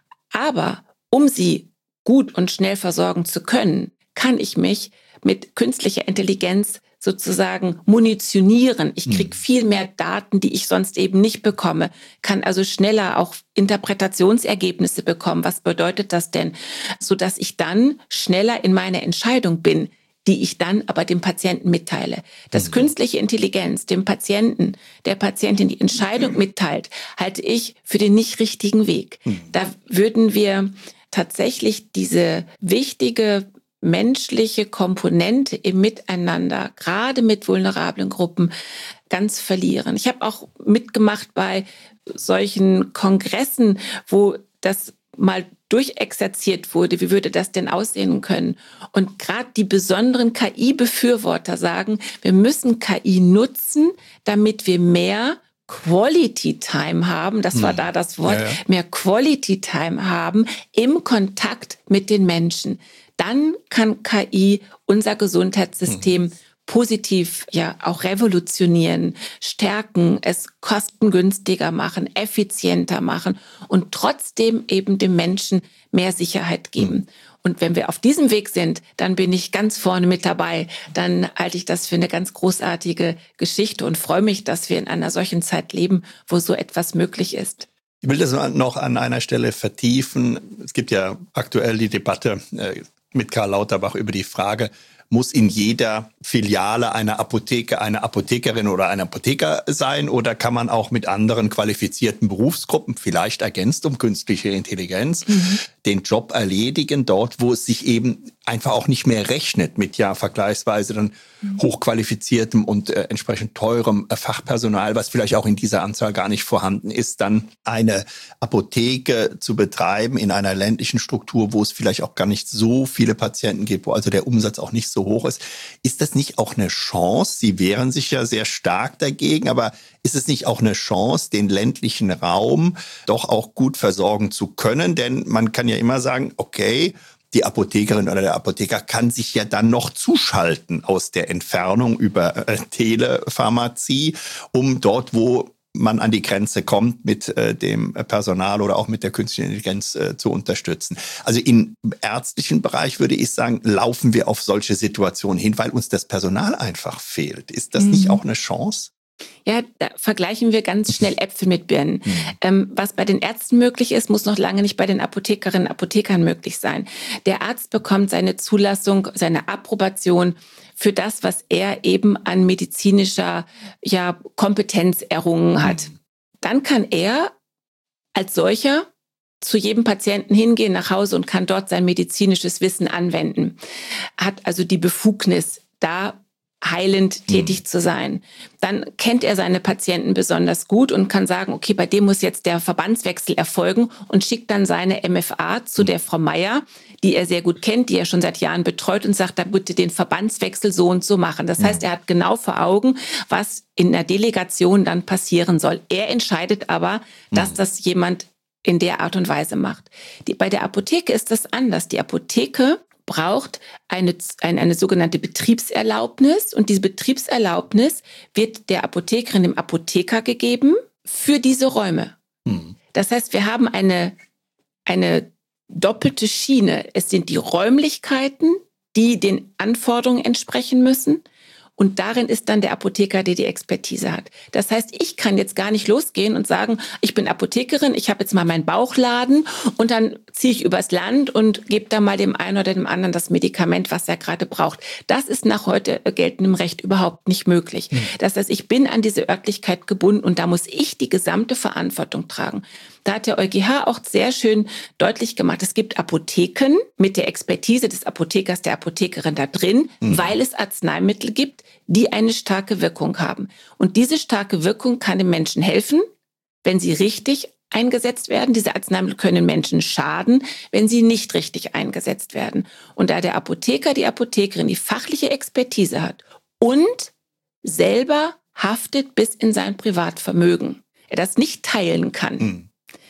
Aber um sie gut und schnell versorgen zu können, kann ich mich mit künstlicher Intelligenz sozusagen munitionieren. Ich kriege viel mehr Daten, die ich sonst eben nicht bekomme, kann also schneller auch Interpretationsergebnisse bekommen. Was bedeutet das denn? Sodass ich dann schneller in meiner Entscheidung bin, die ich dann aber dem Patienten mitteile. Dass mhm. künstliche Intelligenz dem Patienten, der Patientin die Entscheidung mitteilt, halte ich für den nicht richtigen Weg. Mhm. Da würden wir tatsächlich diese wichtige menschliche Komponente im Miteinander, gerade mit vulnerablen Gruppen, ganz verlieren. Ich habe auch mitgemacht bei solchen Kongressen, wo das mal durchexerziert wurde, wie würde das denn aussehen können? Und gerade die besonderen K I-Befürworter sagen, wir müssen K I nutzen, damit wir mehr Quality Time haben, das war da das Wort, ja, ja. mehr Quality Time haben im Kontakt mit den Menschen. Dann kann K I unser Gesundheitssystem hm. positiv ja auch revolutionieren, stärken, es kostengünstiger machen, effizienter machen und trotzdem eben dem Menschen mehr Sicherheit geben. Und wenn wir auf diesem Weg sind, dann bin ich ganz vorne mit dabei. Dann halte ich das für eine ganz großartige Geschichte und freue mich, dass wir in einer solchen Zeit leben, wo so etwas möglich ist. Ich will das noch an einer Stelle vertiefen. Es gibt ja aktuell die Debatte mit Karl Lauterbach über die Frage, muss in jeder Filiale einer Apotheke eine Apothekerin oder ein Apotheker sein oder kann man auch mit anderen qualifizierten Berufsgruppen, vielleicht ergänzt um künstliche Intelligenz, mhm. den Job erledigen, dort, wo es sich eben einfach auch nicht mehr rechnet mit ja vergleichsweise dann mhm. hochqualifiziertem und äh, entsprechend teurem äh, Fachpersonal, was vielleicht auch in dieser Anzahl gar nicht vorhanden ist, dann eine Apotheke zu betreiben in einer ländlichen Struktur, wo es vielleicht auch gar nicht so viele Patienten gibt, wo also der Umsatz auch nicht so hoch ist. Ist das nicht auch eine Chance? Sie wehren sich ja sehr stark dagegen, aber ist es nicht auch eine Chance, den ländlichen Raum doch auch gut versorgen zu können? Denn man kann ja immer sagen, okay, die Apothekerin oder der Apotheker kann sich ja dann noch zuschalten aus der Entfernung über äh, Telepharmazie, um dort, wo man an die Grenze kommt, mit äh, dem Personal oder auch mit der künstlichen Intelligenz äh, zu unterstützen. Also im ärztlichen Bereich würde ich sagen, laufen wir auf solche Situationen hin, weil uns das Personal einfach fehlt. Ist das mhm. nicht auch eine Chance? Ja, da vergleichen wir ganz schnell Äpfel mit Birnen. Mhm. Ähm, was bei den Ärzten möglich ist, muss noch lange nicht bei den Apothekerinnen und Apothekern möglich sein. Der Arzt bekommt seine Zulassung, seine Approbation für das, was er eben an medizinischer ja, Kompetenz errungen hat. Mhm. Dann kann er als solcher zu jedem Patienten hingehen nach Hause und kann dort sein medizinisches Wissen anwenden. Hat also die Befugnis, da heilend tätig mhm. zu sein. Dann kennt er seine Patienten besonders gut und kann sagen, okay, bei dem muss jetzt der Verbandswechsel erfolgen und schickt dann seine M F A zu der Frau Meier, die er sehr gut kennt, die er schon seit Jahren betreut und sagt, da bitte den Verbandswechsel so und so machen. Das heißt, er hat genau vor Augen, was in der Delegation dann passieren soll. Er entscheidet aber, dass das jemand in der Art und Weise macht. Die, bei der Apotheke ist das anders. Die Apotheke braucht eine, eine, eine sogenannte Betriebserlaubnis und diese Betriebserlaubnis wird der Apothekerin, dem Apotheker gegeben für diese Räume. Mhm. Das heißt, wir haben eine, eine doppelte Schiene. Es sind die Räumlichkeiten, die den Anforderungen entsprechen müssen. Und darin ist dann der Apotheker, der die Expertise hat. Das heißt, ich kann jetzt gar nicht losgehen und sagen, ich bin Apothekerin, ich habe jetzt mal meinen Bauchladen und dann ziehe ich übers Land und gebe da mal dem einen oder dem anderen das Medikament, was er gerade braucht. Das ist nach heute geltendem Recht überhaupt nicht möglich. Mhm. Das heißt, ich bin an diese Örtlichkeit gebunden und da muss ich die gesamte Verantwortung tragen. Da hat der EuGH auch sehr schön deutlich gemacht, es gibt Apotheken mit der Expertise des Apothekers, der Apothekerin da drin, mhm. weil es Arzneimittel gibt, die eine starke Wirkung haben. Und diese starke Wirkung kann dem Menschen helfen, wenn sie richtig eingesetzt werden. Diese Arzneimittel können Menschen schaden, wenn sie nicht richtig eingesetzt werden. Und da der Apotheker, die Apothekerin die fachliche Expertise hat und selber haftet bis in sein Privatvermögen, er das nicht teilen kann. Mhm.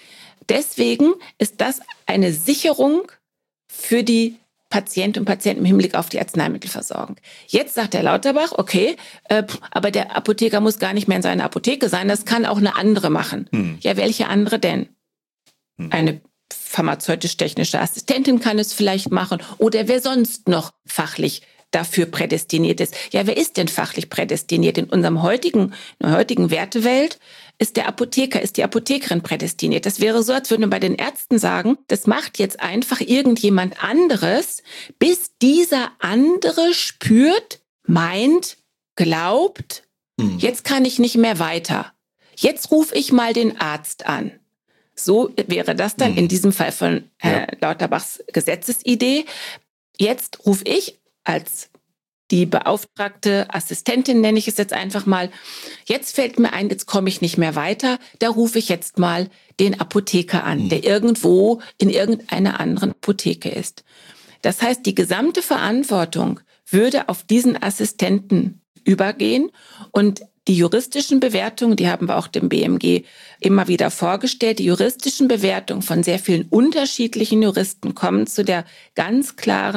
Deswegen ist das eine Sicherung für die Patientinnen und Patienten im Hinblick auf die Arzneimittelversorgung. Jetzt sagt der Lauterbach, okay, äh, aber der Apotheker muss gar nicht mehr in seiner Apotheke sein, das kann auch eine andere machen. Hm. Ja, welche andere denn? Hm. Eine pharmazeutisch-technische Assistentin kann es vielleicht machen oder wer sonst noch fachlich dafür prädestiniert ist. Ja, wer ist denn fachlich prädestiniert? In unserem heutigen, in der heutigen Wertewelt ist der Apotheker, ist die Apothekerin prädestiniert. Das wäre so, als würden wir bei den Ärzten sagen, das macht jetzt einfach irgendjemand anderes, bis dieser andere spürt, meint, glaubt, hm. jetzt kann ich nicht mehr weiter. Jetzt rufe ich mal den Arzt an. So wäre das dann hm. in diesem Fall von Herrn ja. Lauterbachs Gesetzesidee. Jetzt rufe ich als die beauftragte Assistentin, nenne ich es jetzt einfach mal, jetzt fällt mir ein, jetzt komme ich nicht mehr weiter, da rufe ich jetzt mal den Apotheker an, der irgendwo in irgendeiner anderen Apotheke ist. Das heißt, die gesamte Verantwortung würde auf diesen Assistenten übergehen und die juristischen Bewertungen, die haben wir auch dem B M G immer wieder vorgestellt, die juristischen Bewertungen von sehr vielen unterschiedlichen Juristen kommen zu der ganz klaren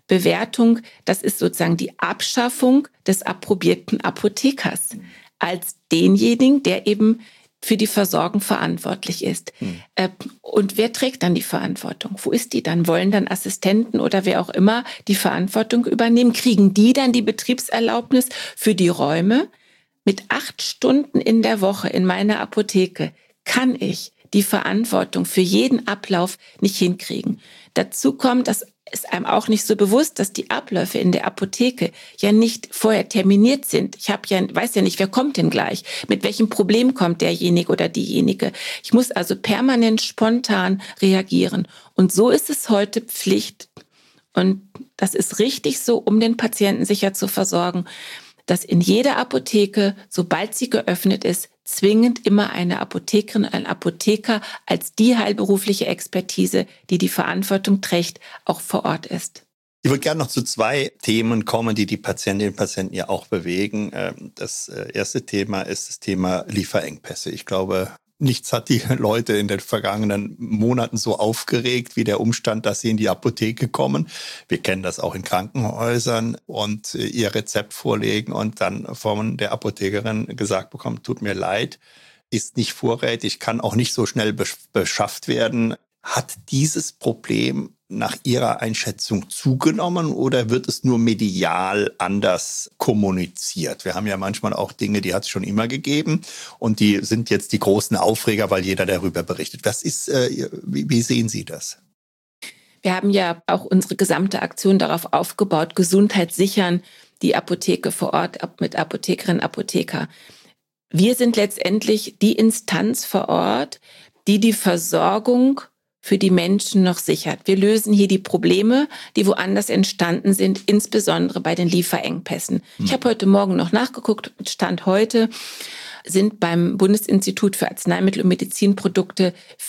Bewertung, das ist sozusagen die Abschaffung des approbierten Apothekers als denjenigen, der eben für die Versorgung verantwortlich ist. Hm. Und wer trägt dann die Verantwortung? Wo ist die dann? Wollen dann Assistenten oder wer auch immer die Verantwortung übernehmen? Kriegen die dann die Betriebserlaubnis für die Räume? Mit acht Stunden in der Woche in meiner Apotheke kann ich die Verantwortung für jeden Ablauf nicht hinkriegen. Dazu kommt, dass ist einem auch nicht so bewusst, dass die Abläufe in der Apotheke ja nicht vorher terminiert sind. Ich habe ja, weiß ja nicht, wer kommt denn gleich? Mit welchem Problem kommt derjenige oder diejenige? Ich muss also permanent spontan reagieren. Und so ist es heute Pflicht. Und das ist richtig so, um den Patienten sicher zu versorgen, dass in jeder Apotheke, sobald sie geöffnet ist, zwingend immer eine Apothekerin, ein Apotheker als die heilberufliche Expertise, die die Verantwortung trägt, auch vor Ort ist. Ich würde gerne noch zu zwei Themen kommen, die die Patientinnen und Patienten ja auch bewegen. Das erste Thema ist das Thema Lieferengpässe. Ich glaube, nichts hat die Leute in den vergangenen Monaten so aufgeregt wie der Umstand, dass sie in die Apotheke kommen. Wir kennen das auch in Krankenhäusern und ihr Rezept vorlegen und dann von der Apothekerin gesagt bekommen, tut mir leid, ist nicht vorrätig, kann auch nicht so schnell beschafft werden. Hat dieses Problem nach Ihrer Einschätzung zugenommen oder wird es nur medial anders kommuniziert? Wir haben ja manchmal auch Dinge, die hat es schon immer gegeben und die sind jetzt die großen Aufreger, weil jeder darüber berichtet. Was ist, äh, wie, wie sehen Sie das? Wir haben ja auch unsere gesamte Aktion darauf aufgebaut, Gesundheit sichern, die Apotheke vor Ort mit Apothekerinnen und Apotheker. Wir sind letztendlich die Instanz vor Ort, die die Versorgung für die Menschen noch sichert. Wir lösen hier die Probleme, die woanders entstanden sind, insbesondere bei den Lieferengpässen. Mhm. Ich habe heute Morgen noch nachgeguckt, Stand heute sind beim Bundesinstitut für Arzneimittel und Medizinprodukte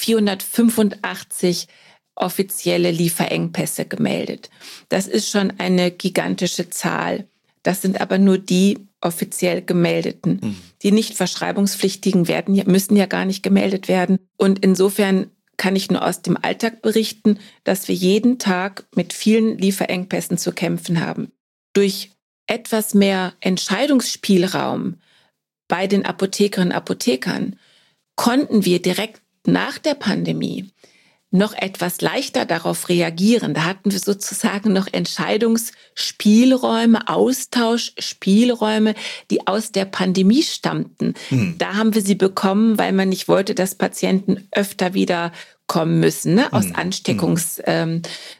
vierhundertfünfundachtzig offizielle Lieferengpässe gemeldet. Das ist schon eine gigantische Zahl. Das sind aber nur die offiziell gemeldeten. Mhm. Die nicht verschreibungspflichtigen werden, müssen ja gar nicht gemeldet werden. Und insofern kann ich nur aus dem Alltag berichten, dass wir jeden Tag mit vielen Lieferengpässen zu kämpfen haben. Durch etwas mehr Entscheidungsspielraum bei den Apothekerinnen und Apothekern konnten wir direkt nach der Pandemie noch etwas leichter darauf reagieren. Da hatten wir sozusagen noch Entscheidungsspielräume, Austauschspielräume, die aus der Pandemie stammten. Mhm. Da haben wir sie bekommen, weil man nicht wollte, dass Patienten öfter wieder kommen müssen, ne, aus mhm. Ansteckungsgefahren.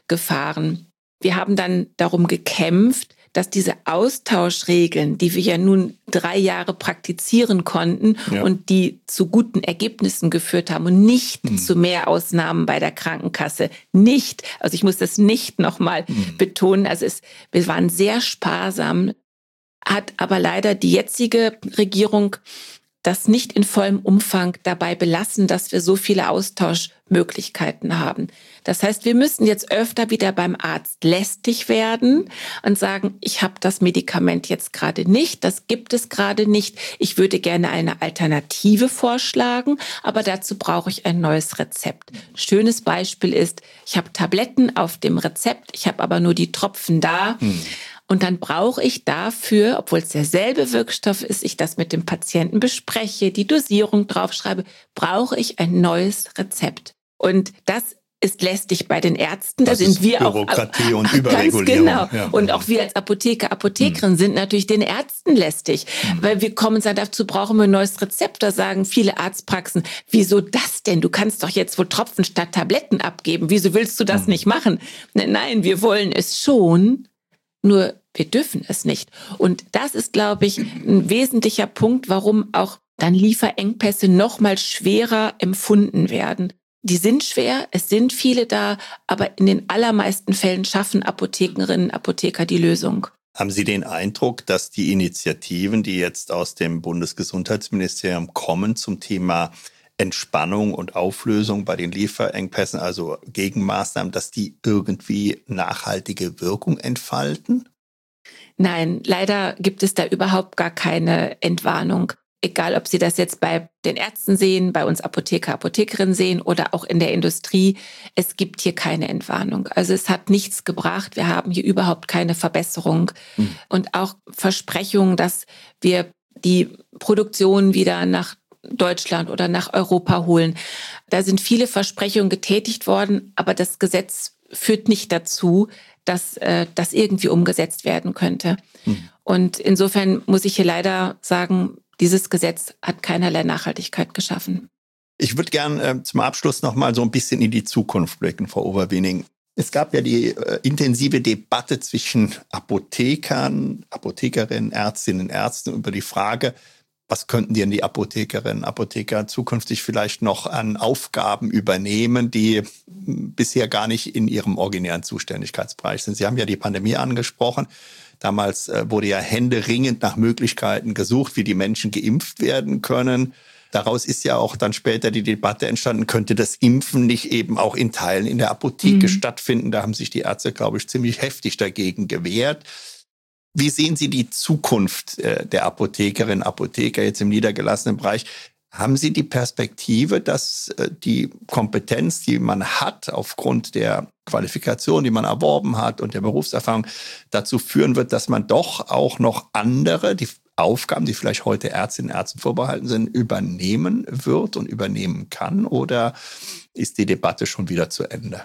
Ähm, wir haben dann darum gekämpft, dass diese Austauschregeln, die wir ja nun drei Jahre praktizieren konnten ja. und die zu guten Ergebnissen geführt haben und nicht mhm. zu mehr Ausnahmen bei der Krankenkasse, nicht, also ich muss das nicht nochmal mhm. betonen, also es, wir waren sehr sparsam, hat aber leider die jetzige Regierung das nicht in vollem Umfang dabei belassen, dass wir so viele Austauschmöglichkeiten haben. Das heißt, wir müssen jetzt öfter wieder beim Arzt lästig werden und sagen, ich habe das Medikament jetzt gerade nicht, das gibt es gerade nicht. Ich würde gerne eine Alternative vorschlagen, aber dazu brauche ich ein neues Rezept. Schönes Beispiel ist, ich habe Tabletten auf dem Rezept, ich habe aber nur die Tropfen da. Hm. Und dann brauche ich dafür, obwohl es derselbe Wirkstoff ist, ich das mit dem Patienten bespreche, die Dosierung draufschreibe, brauche ich ein neues Rezept. Und das ist lästig bei den Ärzten. Das da sind ist wir Bürokratie auch und Überregulierung. Ganz genau. Ja. Und auch wir als Apotheker, Apothekerin hm. sind natürlich den Ärzten lästig, hm. weil wir kommen und sagen, dazu brauchen wir ein neues Rezept. Da sagen viele Arztpraxen, wieso das denn? Du kannst doch jetzt wohl Tropfen statt Tabletten abgeben. Wieso willst du das hm. nicht machen? Nein, wir wollen es schon. Nur wir dürfen es nicht. Und das ist, glaube ich, ein wesentlicher Punkt, warum auch dann Lieferengpässe noch mal schwerer empfunden werden. Die sind schwer, es sind viele da, aber in den allermeisten Fällen schaffen Apothekerinnen und Apotheker die Lösung. Haben Sie den Eindruck, dass die Initiativen, die jetzt aus dem Bundesgesundheitsministerium kommen zum Thema Entspannung und Auflösung bei den Lieferengpässen, also Gegenmaßnahmen, dass die irgendwie nachhaltige Wirkung entfalten? Nein, leider gibt es da überhaupt gar keine Entwarnung. egal ob Sie das jetzt bei den Ärzten sehen, bei uns Apotheker, Apothekerinnen sehen oder auch in der Industrie, es gibt hier keine Entwarnung. Also es hat nichts gebracht. Wir haben hier überhaupt keine Verbesserung. Mhm. Und auch Versprechungen, dass wir die Produktion wieder nach Deutschland oder nach Europa holen. Da sind viele Versprechungen getätigt worden, aber das Gesetz führt nicht dazu, dass äh, das irgendwie umgesetzt werden könnte. Mhm. Und insofern muss ich hier leider sagen, dieses Gesetz hat keinerlei Nachhaltigkeit geschaffen. Ich würde gern äh, zum Abschluss noch mal so ein bisschen in die Zukunft blicken, Frau Overwiening. Es gab ja die äh, intensive Debatte zwischen Apothekern, Apothekerinnen, Ärztinnen, Ärzten über die Frage, was könnten denn die Apothekerinnen, Apotheker zukünftig vielleicht noch an Aufgaben übernehmen, die bisher gar nicht in ihrem originären Zuständigkeitsbereich sind. Sie haben ja die Pandemie angesprochen. Damals äh, wurde ja händeringend nach Möglichkeiten gesucht, wie die Menschen geimpft werden können. Daraus ist ja auch dann später die Debatte entstanden, könnte das Impfen nicht eben auch in Teilen in der Apotheke mhm. stattfinden? Da haben sich die Ärzte, glaube ich, ziemlich heftig dagegen gewehrt. Wie sehen Sie die Zukunft der Apothekerinnen, Apotheker jetzt im niedergelassenen Bereich? Haben Sie die Perspektive, dass die Kompetenz, die man hat, aufgrund der Qualifikation, die man erworben hat und der Berufserfahrung, dazu führen wird, dass man doch auch noch andere, die Aufgaben, die vielleicht heute Ärztinnen und Ärzten vorbehalten sind, übernehmen wird und übernehmen kann? Oder ist die Debatte schon wieder zu Ende?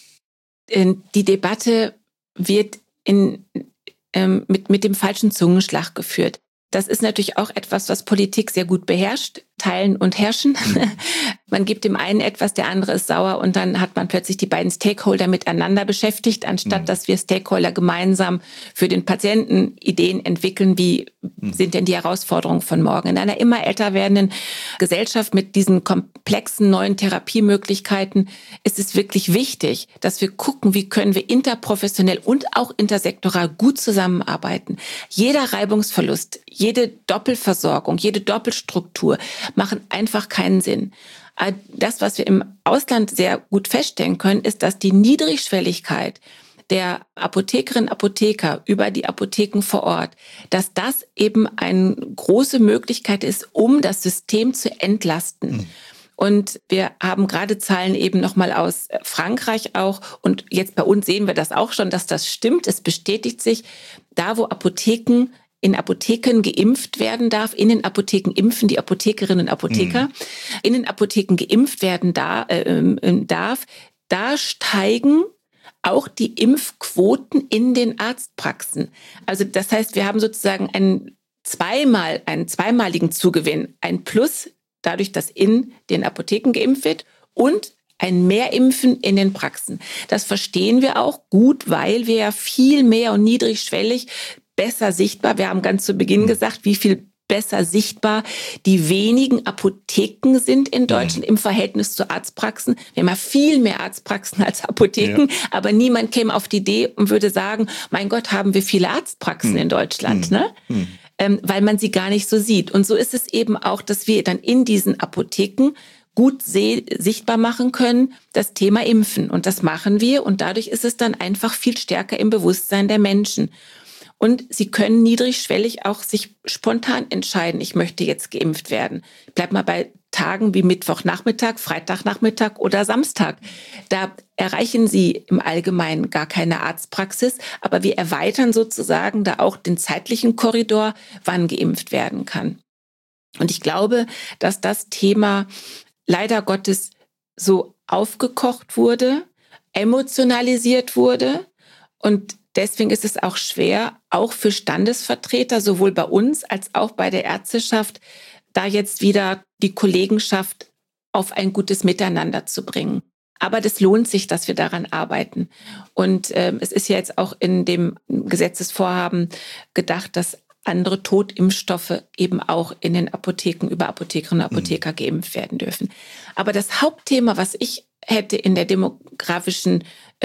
Die Debatte wird in Ähm, mit, mit dem falschen Zungenschlag geführt. Das ist natürlich auch etwas, was Politik sehr gut beherrscht, teilen und herrschen. Mhm. Man gibt dem einen etwas, der andere ist sauer und dann hat man plötzlich die beiden Stakeholder miteinander beschäftigt, anstatt mhm. dass wir Stakeholder gemeinsam für den Patienten Ideen entwickeln, wie mhm. sind denn die Herausforderungen von morgen. In einer immer älter werdenden Gesellschaft mit diesen komplexen neuen Therapiemöglichkeiten ist es wirklich wichtig, dass wir gucken, wie können wir interprofessionell und auch intersektoral gut zusammenarbeiten. Jeder Reibungsverlust, jede Doppelversorgung, jede Doppelstruktur machen einfach keinen Sinn. Das, was wir im Ausland sehr gut feststellen können, ist, dass die Niedrigschwelligkeit der Apothekerinnen und Apotheker über die Apotheken vor Ort, dass das eben eine große Möglichkeit ist, um das System zu entlasten. Mhm. Und wir haben gerade Zahlen eben nochmal aus Frankreich auch. Und jetzt bei uns sehen wir das auch schon, dass das stimmt. Es bestätigt sich, da wo Apotheken in Apotheken geimpft werden darf, in den Apotheken impfen die Apothekerinnen und Apotheker, mhm. in den Apotheken geimpft werden da, äh, darf, da steigen auch die Impfquoten in den Arztpraxen. Also das heißt, wir haben sozusagen einen zweimal, einen zweimaligen Zugewinn, ein Plus dadurch, dass in den Apotheken geimpft wird und ein Mehrimpfen in den Praxen. Das verstehen wir auch gut, weil wir ja viel mehr und niedrigschwellig besser sichtbar, wir haben ganz zu Beginn gesagt, wie viel besser sichtbar die wenigen Apotheken sind in Deutschland im Verhältnis zu Arztpraxen. Wir haben ja viel mehr Arztpraxen als Apotheken, ja. aber niemand käme auf die Idee und würde sagen, mein Gott, haben wir viele Arztpraxen hm. in Deutschland, hm. ne? Hm. Ähm, weil man sie gar nicht so sieht. Und so ist es eben auch, dass wir dann in diesen Apotheken gut seh- sichtbar machen können, das Thema Impfen. Und das machen wir und dadurch ist es dann einfach viel stärker im Bewusstsein der Menschen. Und sie können niedrigschwellig auch sich spontan entscheiden, ich möchte jetzt geimpft werden. Ich bleib mal bei Tagen wie Mittwochnachmittag, Freitagnachmittag oder Samstag. Da erreichen Sie im Allgemeinen gar keine Arztpraxis, aber wir erweitern sozusagen da auch den zeitlichen Korridor, wann geimpft werden kann. Und ich glaube, dass das Thema leider Gottes so aufgekocht wurde, emotionalisiert wurde und deswegen ist es auch schwer, auch für Standesvertreter, sowohl bei uns als auch bei der Ärzteschaft, da jetzt wieder die Kollegenschaft auf ein gutes Miteinander zu bringen. Aber das lohnt sich, dass wir daran arbeiten. Und äh, es ist ja jetzt auch in dem Gesetzesvorhaben gedacht, dass andere Totimpfstoffe eben auch in den Apotheken über Apothekerinnen und Apotheker mhm. geimpft werden dürfen. Aber das Hauptthema, was ich hätte in der demografischen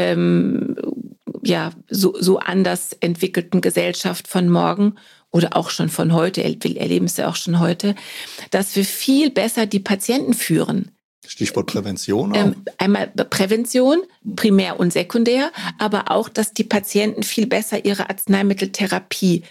ähm, ja, so, so anders entwickelten Gesellschaft von morgen oder auch schon von heute, wir erleben es ja auch schon heute, dass wir viel besser die Patienten führen. Stichwort Prävention auch. Ähm, einmal Prävention, primär und sekundär, aber auch, dass die Patienten viel besser ihre Arzneimitteltherapie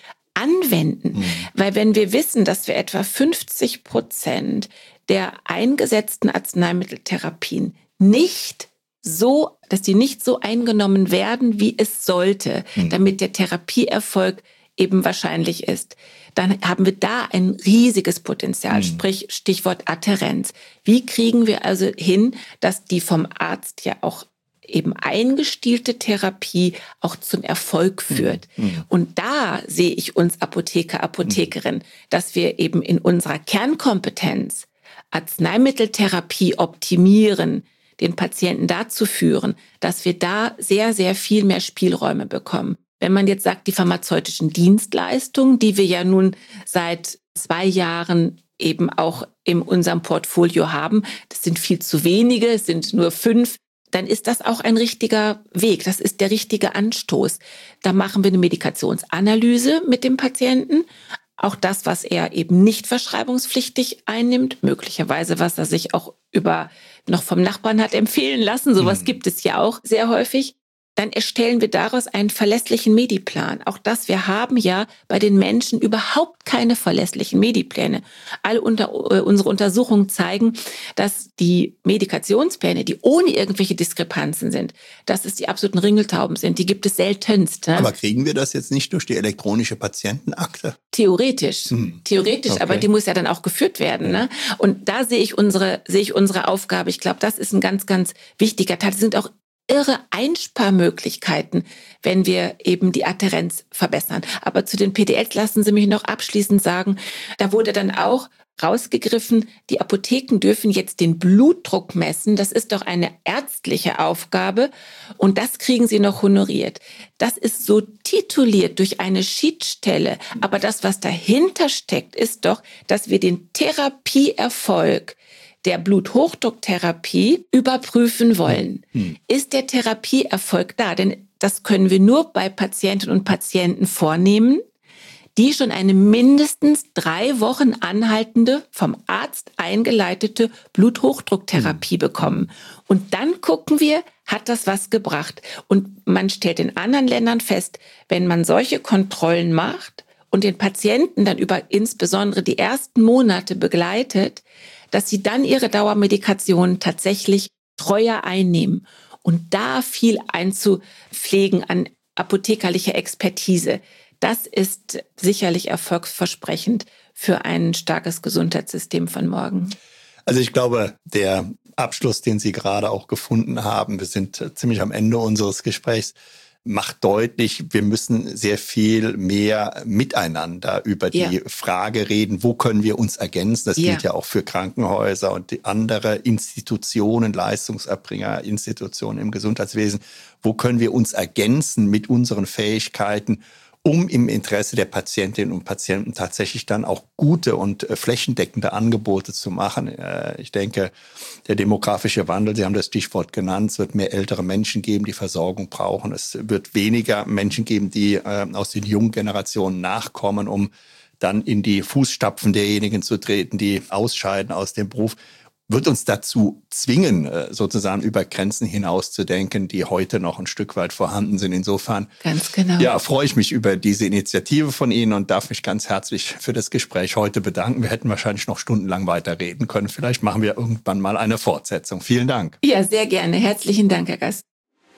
anwenden. Mhm. Weil wenn wir wissen, dass wir etwa fünfzig Prozent der eingesetzten Arzneimitteltherapien nicht so, dass die nicht so eingenommen werden, wie es sollte, mhm. damit der Therapieerfolg eben wahrscheinlich ist, dann haben wir da ein riesiges Potenzial, mhm. sprich Stichwort Adhärenz. Wie kriegen wir also hin, dass die vom Arzt ja auch eben eingestielte Therapie auch zum Erfolg führt? Mhm. Und da sehe ich uns Apotheker, Apothekerin, mhm. dass wir eben in unserer Kernkompetenz Arzneimitteltherapie optimieren, den Patienten dazu führen, dass wir da sehr, sehr viel mehr Spielräume bekommen. Wenn man jetzt sagt, die pharmazeutischen Dienstleistungen, die wir ja nun seit zwei Jahren eben auch in unserem Portfolio haben, das sind viel zu wenige, es sind nur fünf, dann ist das auch ein richtiger Weg, das ist der richtige Anstoß. Da machen wir eine Medikationsanalyse mit dem Patienten, auch das, was er eben nicht verschreibungspflichtig einnimmt, möglicherweise, was er sich auch über noch vom Nachbarn hat empfehlen lassen, sowas mhm. gibt es ja auch sehr häufig. Dann erstellen wir daraus einen verlässlichen Mediplan. Auch das, wir haben ja bei den Menschen überhaupt keine verlässlichen Medipläne. Alle unter, äh, unsere Untersuchungen zeigen, dass die Medikationspläne, die ohne irgendwelche Diskrepanzen sind, dass es die absoluten Ringeltauben sind, die gibt es seltenst. Ne? Aber kriegen wir das jetzt nicht durch die elektronische Patientenakte? Theoretisch, hm. theoretisch, okay. aber die muss ja dann auch geführt werden. Ja. Ne? Und da sehe ich unsere, sehe ich unsere Aufgabe. Ich glaube, das ist ein ganz, ganz wichtiger Teil. Das sind auch irre Einsparmöglichkeiten, wenn wir eben die Adhärenz verbessern. Aber zu den P D Ls lassen Sie mich noch abschließend sagen, da wurde dann auch rausgegriffen, die Apotheken dürfen jetzt den Blutdruck messen. Das ist doch eine ärztliche Aufgabe und das kriegen sie noch honoriert. Das ist so tituliert durch eine Schiedsstelle. Aber das, was dahinter steckt, ist doch, dass wir den Therapieerfolg der Bluthochdrucktherapie überprüfen wollen. Hm. Ist der Therapieerfolg da? Denn das können wir nur bei Patientinnen und Patienten vornehmen, die schon eine mindestens drei Wochen anhaltende, vom Arzt eingeleitete Bluthochdrucktherapie hm. bekommen. Und dann gucken wir, hat das was gebracht? Und man stellt in anderen Ländern fest, wenn man solche Kontrollen macht und den Patienten dann über insbesondere die ersten Monate begleitet, dass sie dann ihre Dauermedikation tatsächlich treuer einnehmen und da viel einzupflegen an apothekerlicher Expertise. Das ist sicherlich erfolgsversprechend für ein starkes Gesundheitssystem von morgen. Also ich glaube, der Abschluss, den Sie gerade auch gefunden haben, wir sind ziemlich am Ende unseres Gesprächs, macht deutlich, wir müssen sehr viel mehr miteinander über die ja. Frage reden, wo können wir uns ergänzen. Das ja. gilt ja auch für Krankenhäuser und die andere Institutionen, Leistungserbringer, Institutionen im Gesundheitswesen. Wo können wir uns ergänzen mit unseren Fähigkeiten, um im Interesse der Patientinnen und Patienten tatsächlich dann auch gute und flächendeckende Angebote zu machen. Ich denke, der demografische Wandel, Sie haben das Stichwort genannt, es wird mehr ältere Menschen geben, die Versorgung brauchen. Es wird weniger Menschen geben, die aus den jungen Generationen nachkommen, um dann in die Fußstapfen derjenigen zu treten, die ausscheiden aus dem Beruf. Wird uns dazu zwingen, sozusagen über Grenzen hinaus zu denken, die heute noch ein Stück weit vorhanden sind. Insofern ganz genau. Ja, freue ich mich über diese Initiative von Ihnen und darf mich ganz herzlich für das Gespräch heute bedanken. Wir hätten wahrscheinlich noch stundenlang weiter reden können. Vielleicht machen wir irgendwann mal eine Fortsetzung. Vielen Dank. Ja, sehr gerne. Herzlichen Dank, Herr Gast.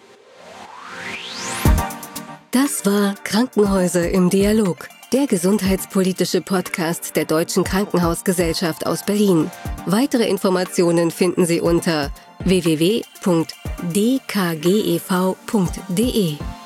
Das war Krankenhäuser im Dialog, der gesundheitspolitische Podcast der Deutschen Krankenhausgesellschaft aus Berlin. Weitere Informationen finden Sie unter w w w punkt d k g e v punkt d e.